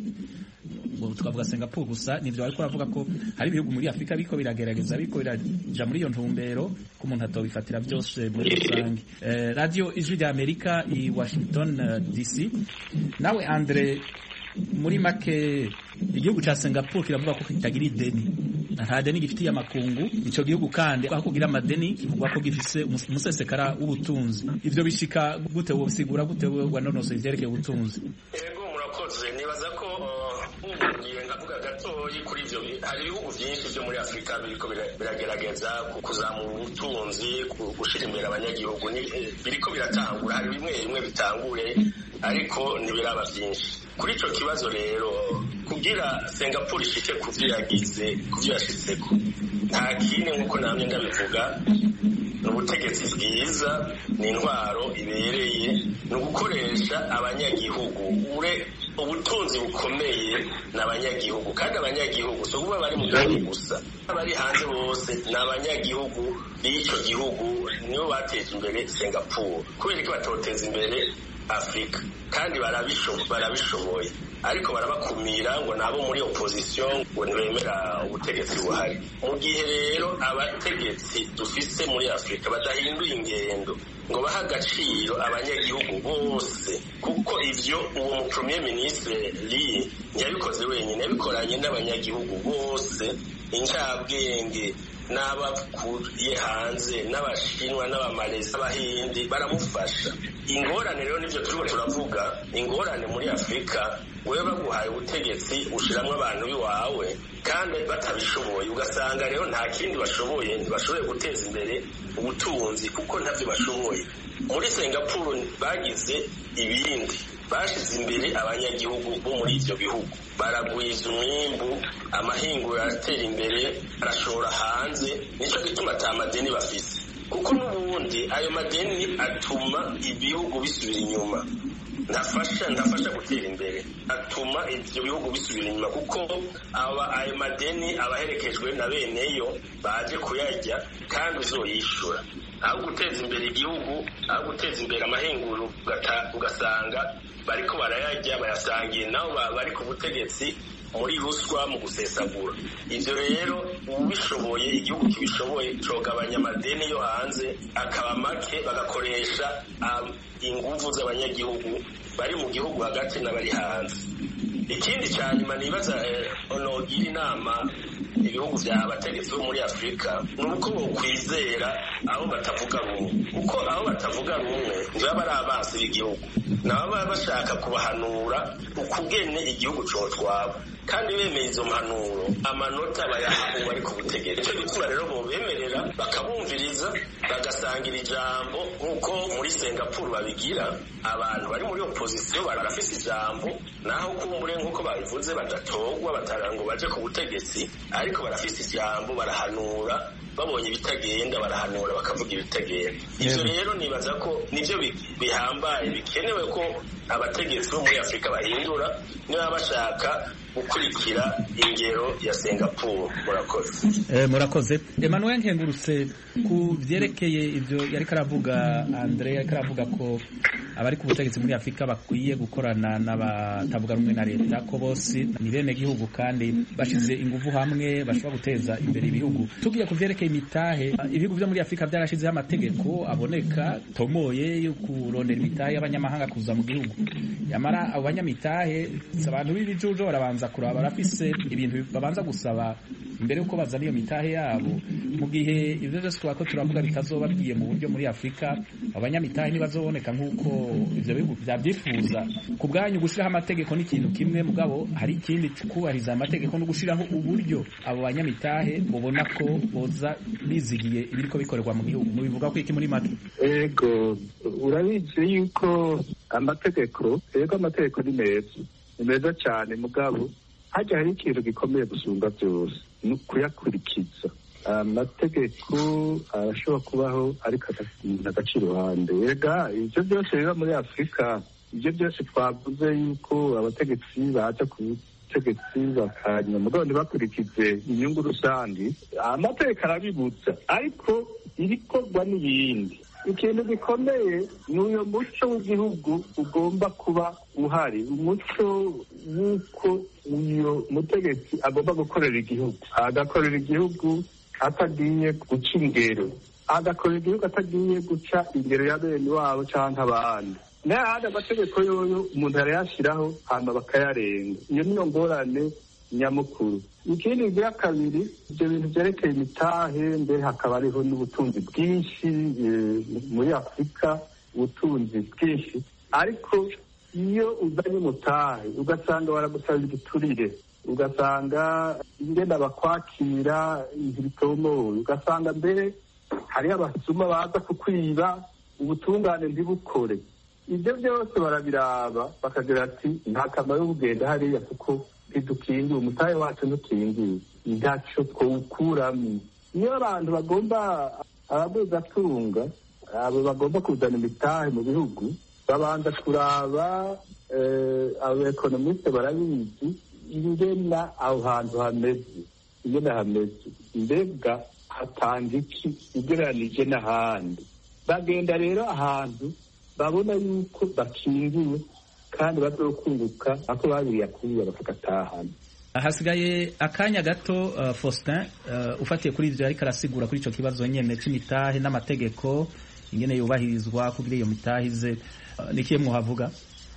ngo twavuga Singapore gusa. Nivyo ariko avuga ko hari ibihugu muri Afrika biko biragerageza biko biraja muri iyo ntumbero ko umuntu atobifatira byose muri rusange. Uh, Radio Ijwi rya Amerika i Washington uh, D C. Nawe Andre, muri make igihugu ca Singapore kiravuga ko kitagira ideni, nta deni gifitiye amakungu ico gihugu, kandi aho kugira amadeni kivugwa ko gifise umusesekara w'ubutunzi. Ivyo bishika gute, wo bisigura gute wanonosoye ivyerekeye ubutunzi? Ego murakoze, nibaza ko ubugiye ngavuga gatoyi kuri ivyo. Hari ibihugu vyinshi vyo muri Afrika biriko biragerageza kuzamura ubutunzi, gushira imbere abanyagihugu, biriko biratangura. Hari bimwe bimwe bitanguye ariko ntibiraba vyinshi. Kuri ico kibazo rero, kugira Singapore ishike kuvyagize kuvyashitseko, nta kindi nkuko namye ndabivuga, n'ubutegetsi bwiza, n'intwaro ibereye, no gukoresha abanyagihugu. Ure ubutunzi bukomeye n'abanyagihugu, kandi abanyagihugu so kuba bari mu gihugu gusa, abari hanze bose n'abanyagihugu b'ico gihugu nibo bateje imbere Singapore. Kubera ko batoteza imbere Afrika kandi barabishoboye barabishoboye ariko barabakumira ngo nabo muri opposition ngo ntibemera ubutegetsi buhari. Mu gihe rero abategetsi dufise muri Afrika badahinduye ingendo ngo baha agaciro abanyagihugu bose, kuko ivyo uwo mu premier ministre Lee yabikoze wenyine, yabikoranye n'abanyagihugu bose, incabwenge n'abakuriye hanze, n'abashinwa n'abamalezi, abahindi baramufasha. Ingorane rero nivyo turiko turavuga, ingorane muri Afrika, wewe baguhaye ubutegetsi ushiramwo abantu biwawe kandi batabishoboye, ugasanga rero nta kindi bashoboye, ntibashoboye guteza imbere ubutunzi kuko ntavyo bashoboye. Muri Singapore bagize ibindi, bashize imbere abanyagihugu bo muri ivyo bihugu, baragwiza umwimbu, amahinguriro aratera imbere, arashora hanze. Nico gituma ata madeni bafise, kuko n'ubundi ayo madeni atuma ibihugu bisubira inyuma, ntafasha ntafasha gutera imbere, atuma ivyo bihugu bisubira inyuma, kuko aba ayo madeni abaherekejwe na beneyo baje kuyarya kandi uzoyishura. Aho guteza imbere igihugu, aho guteza imbere amahinguriro, ugasanga bariko barayarya, bayasangiye nabo bari ku butegetsi muri ruswa, mu gusesagura. Ivyo rero ubishoboye, igihugu kibishoboye, cogabanya amadeni yo hanze akaba make, bagakoresha um, inguvu z'abanyagihugu bari mu gihugu hagati n'abari hanze. Ikindi cyane nyuma nibaza eh, onogira inama ibihugu by'abategetsi bo muri Afrika, nuko bokwizera aho batavuga rumwe, kuko aho batavuga rumwe ntibaba ari abansi b'igihugu, nabo baba bashaka kubahanura ukugene igihugu cotwaba. kandi bemeye izo mpanuro amanota bayaha uwo ari ku butegetsi. Icyo gituma rero bobemerera bakabumviriza bagasangira ijambo nk'uko muri Singapore babigira. Abantu bari muri opposition barafise ijambo, naho kumbure nk'uko babivuze badatogwa batarango baje ku butegetsi, ariko barafise ijambo, barahanura, babonye ibitagenda barahanura bakavuga ibitagenda. Ivyo rero nibaza ko nivyo bihambaye bikenewe ko abategetsi bo muri Afrika bahindura niba bashaka gukurikira ingero ya Singapore. Murakoze. Eh, murakoze. Emmanuel Nkengurutse, ku vyerekeye ivyo yari karavuga Andre, yari karavuga ko abari ku butegetsi muri Afrika bakwiye gukorana n'abatavuga rumwe na leta, ko bose ni bene gihugu kandi bashize ingufu hamwe bashobora guteza imbere ibihugu. Tugiye ku vyerekeye imitahe, ibihugu byo muri Afrika byarashizeho amategeko aboneka tomoye yo kurondera imitahe y'abanyamahanga kuza mu gihugu. Yamara abo banyamitahe abantu b'ibijujo barabanza kuraba, barafise ibintu babanza gusaba imbere yuko bazana iyo mitahe yabo. Mu gihe ivyo byose twako turavuga bitazobabwiye mu buryo muri Afrika, abanyamitahe ntibazoboneka nk'uko ivyo bihugu byabyifuza. Ku bwanyu gushiraho amategeko ni ikintu kimwe, mugabo hari ikindi kubahiriza amategeko no gushiraho uburyo abo banyamitahe bobona ko boza bizigiye ibiriko bikorerwa mu gihugu. Mubivuga ko iki muri make? Ego, urabizi yuko amategeko, ego amategeko ni meza, ni meza cyane, mugabo hajya hari ikintu gikomeye gusumba byose, ni kuyakurikiza. Amategeko arashobora kubaho ariko agaca iruhande. Ega ibyo byose biba muri Afrika, ibyo byose twavuze yuko abategetsi baza ku butegetsi bakanya mugabo ntibakurikize inyungu rusange, amategeko arabibuza, ariko ibikorwa n'ibindi. Ikintu gikomeye ni uyo muco w'igihugu ugomba kuba uhari, umuco w'uko uyo mutegetsi agomba gukorera igihugu, agakorera igihugu atagiye guca ingero, agakorera igihugu atagiye guca ingero ya bene wabo canke abandi. N'ayandi amategeko yoyo umuntu arayashiraho hama bakayarenga. Iyo niyo ngorane nyamukuru. Ikindi bya kabiri, ibyo bintu byerekeye imitahe, mbere hakaba hariho n'ubutunzi bwinshi muri Afrika, ubutunzi bwinshi, ariko iyo uzanye umutahe ugasanga baragusaba igiturire, ugasanga ingenda bakwakira ntibitomoye, ugasanga mbere hariho abasuma baza kukwiba, ubutungane ntibukore. Ibyo byose barabiraba bakagira ati nta kamaro yo kugenda hariya kuko ntidukingiye, umutahe wacu ntukingiye, ntaco twawukuramo. Iyo abantu bagomba abaguzatunga abo bagomba kuzana imitahe mu bihugu, babanza kuraba abaekonomiste barabizi ingena aho hantu hameze, ingena hameze mbega hatanga iki ugereranije n'ahandi. Bagenda rero ahantu babona yuko bakingiwe kandi bazokunguka ako babiriye kuriya bakagatahana. Hasigaye akanya gato, uh, Faustin, uh, ufatiye kuri ivyo ariko arasigura kuri ico kibazo nyene c'imitahe n'amategeko ingene yubahirizwa kugira iyo mitahe ize, uh, nikiye mwohavuga?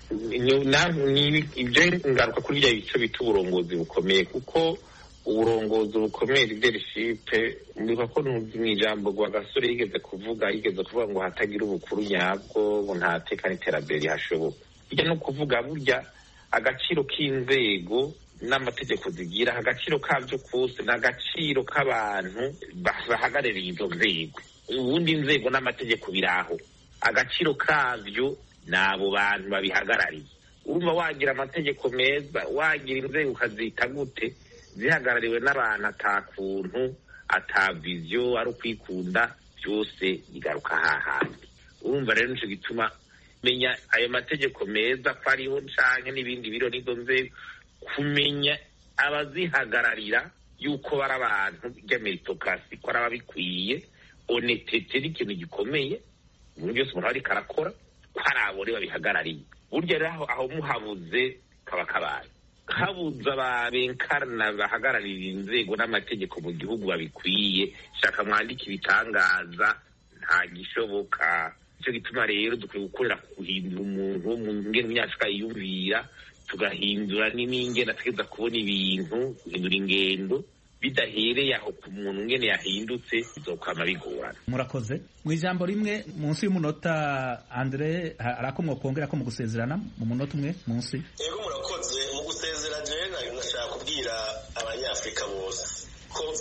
Ibyo ngaruka kuri ibyo bice bita uburongozi bukomeye, kuko uburongozi bukomeye leadership ndibuka ko mu ijambo rwa Gasore yigeze kuvuga yigeze kuvuga ngo hatagira ubukuru nyabwo ngo ntateka n'iterambere rihashoboka. Bijya no kuvuga burya agaciro k'inzego n'amategeko zigira, agaciro kavyo kose n'agaciro k'abantu bahagarariye izo nzego. Ubundi inzego n'amategeko biraho, agaciro kavyo n'abo bantu babihagarariye. Urumva wagira amategeko meza, wagira inzego ukazita gute, zihagarariwe n'abantu atakuntu atavizyo ari ukwikunda, byose bigaruka hahandi. Urumva rero nico gituma menya ayo mategeko meza ko ariho canke n'ibindi biro n'izo nzego, kumenya abazihagararira yuko bari abantu bya meritocracy, ko ari ababikwiye. Honestete ni ikintu gikomeye mu byose umuntu ariko arakora, ko ari abo rero babihagarariye. Burya rero aho muhabuze kaba kabaye, habuza ababenkarna bahagararira inzego n'amategeko mu gihugu babikwiye, shaka mwandika ibitangaza nta gishoboka. Icyo gituma rero dukwiye gukorera guhindura umuntu mu ngene myashika yiyumvira, tugahindura n'ingene ategeza kubona ibintu, guhindura ingendo bidahereye aho ku muntu ngene yahindutse bizokwama bigorana. Murakoze. Mu ijambo rimwe munsi y'umunota, Andre, harakomwe kongera ko mu gusezerana mu munota umwe munsi. Yego murakoze. Mu gusezerana je nashaka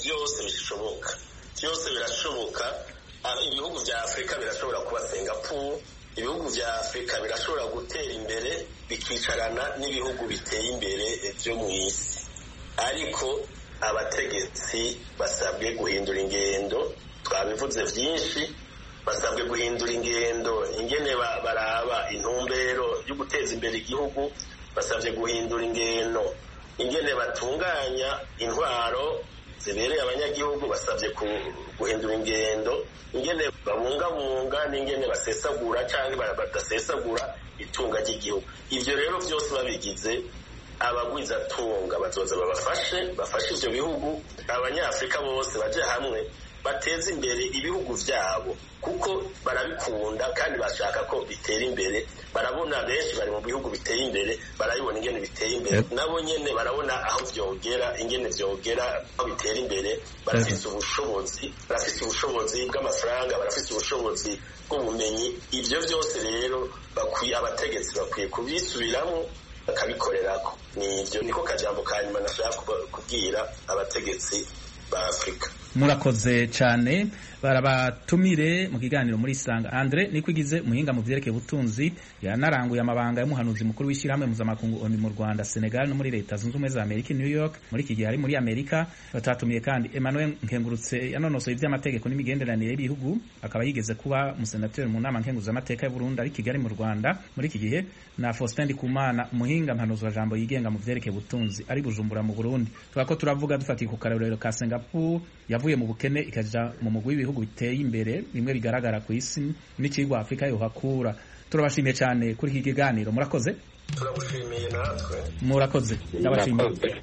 byose bishoboka byose birashoboka ibihugu vya Afrika birashobora kuba Singapore ibihugu vya Afrika birashobora gutera imbere bikicarana n'ibihugu biteye imbere byo mu isi ariko abategetsi basabwe guhindura ingendo twabivuze byinshi basabwe guhindura ingendo ingene baraba intumbero yo guteza imbere igihugu basabye guhindura ingendo ingene batunganya intwaro zibereye abanyagihugu basabye guhindura ingendo ingene babungabunga n'ingene basesagura cyangwa badasesagura itunga ry'igihugu ivyo rero byose babigize abagwiza tunga bazoza babafashe bafashe ivyo bihugu abanyafrika bose baje hamwe bateze imbere ibihugu vyabo kuko barabikunda kandi bashaka ko bitera imbere barabona benshi bari mu bihugu biteye imbere barabibona ingene biteye imbere nabo nyene barabona aho vyogera ingene vyogera aho bitera imbere barafise ubushobozi barafise ubushobozi bw'amafaranga barafise ubushobozi bw'ubumenyi ivyo vyose rero bakwiye abategetsi bakwiye kubisubiramo bakabikorerako nivyo niko kajambo kanyuma nashaka kubwira abategetsi ba Afrika. Murakoze cyane barabatumire mu kiganiro muri Sanga. Andre nikwigize muhinga mu vyerekeye ubutunzi yanaranguye amabanga y'umuhanuzi mukuru w'ishyirahamwe mpuzamakungu ONU mu Rwanda, Senegal no muri Leta Zunze Ubumwe za Amerika New York muri iki gihe ari muri Amerika. Batatumiye kandi Emmanuel Nkengurutse yanonosoye ivy'amategeko n'imigenderanire y'ibihugu akaba yigeze kuba umusenateri mu nama nkenguza amateka y'u Burundi ari Kigali mu Rwanda muri iki gihe, na Faustin Ndikumana umuhinga mpanuzi wa jambo yigenga mu vyerekeye ubutunzi ari Bujumbura mu Burundi. Twako turavuga dufatiye ku karorero ka Singapore yavuye mu bukene ikaja mu mugwi w'ibihugu biteye imbere bimwe bigaragara ku isi n'ikigwa Afrika yo hakura. Turabashimiye cyane kuri iki kiganiro. Murakoze. Turagushimiye natwe. Murakoze. Ndabashimiye.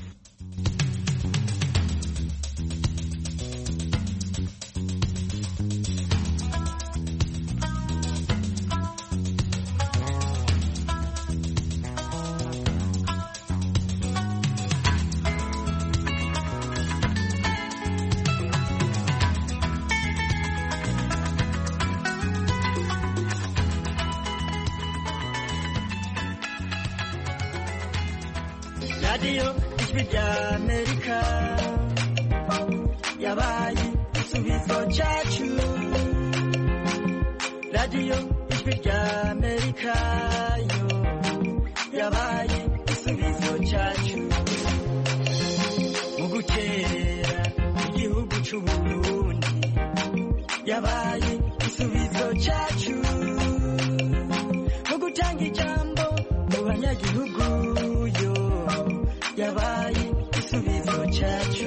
Radio ijwi rya Amerika yabaye igisubizo cyacu. Radio ijwi rya Amerika yo yabaye igisubizo cyacu mu gutera igihugu cy'u Burundi yabaye igisubizo cyacu mu gutanga ijambo mu banyagihugu yo yabaye igisubizo cyacu.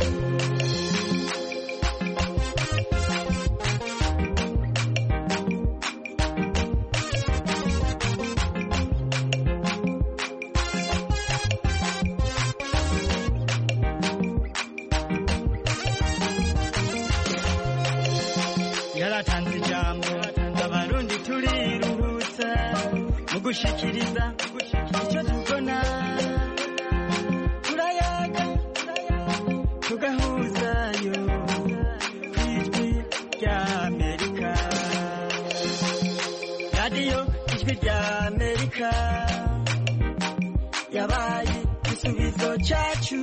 Yaratanze ijambo abarundi turiruhutsa mu gushikiriza icyo tubona tugahuzayo kw'ijwi rya Amerika. Radio ijwi rya Amerika yabaye igisubizo cyacu.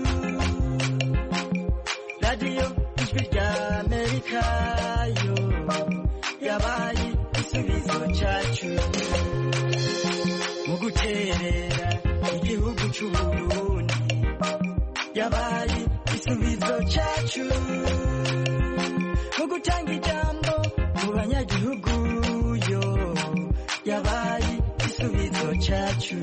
Radio ijwi rya Amerika yo yabaye igisubizo cyacu mu guterera igihugu cy'u Burundi yabaye igisubizo cyacu mu gutanga ijambo mu banyagihugu yo yabaye igisubizo cyacu.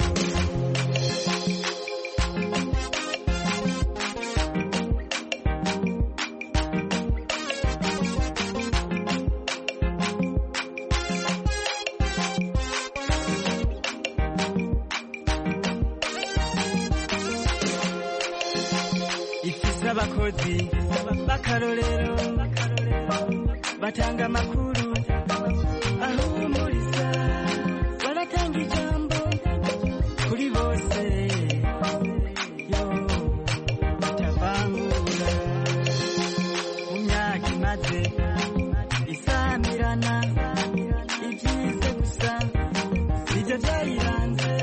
Abakozi bakarorero batanga amakuru ahumuriza baratanga ijambo kuri bose yo batavangura mu myaka imaze isamirana ibyize gusa ibyo byayiranze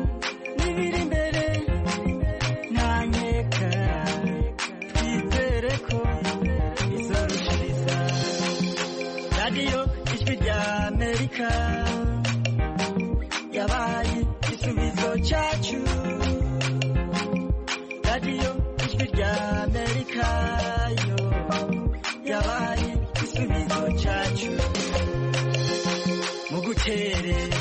n'ibiri imbere nta nkeka radiyo ijwi rya amerika yabaye igisubizo cyacu radiyo ijwi rya amerika yo yabaye igisubizo cyacu mu guterera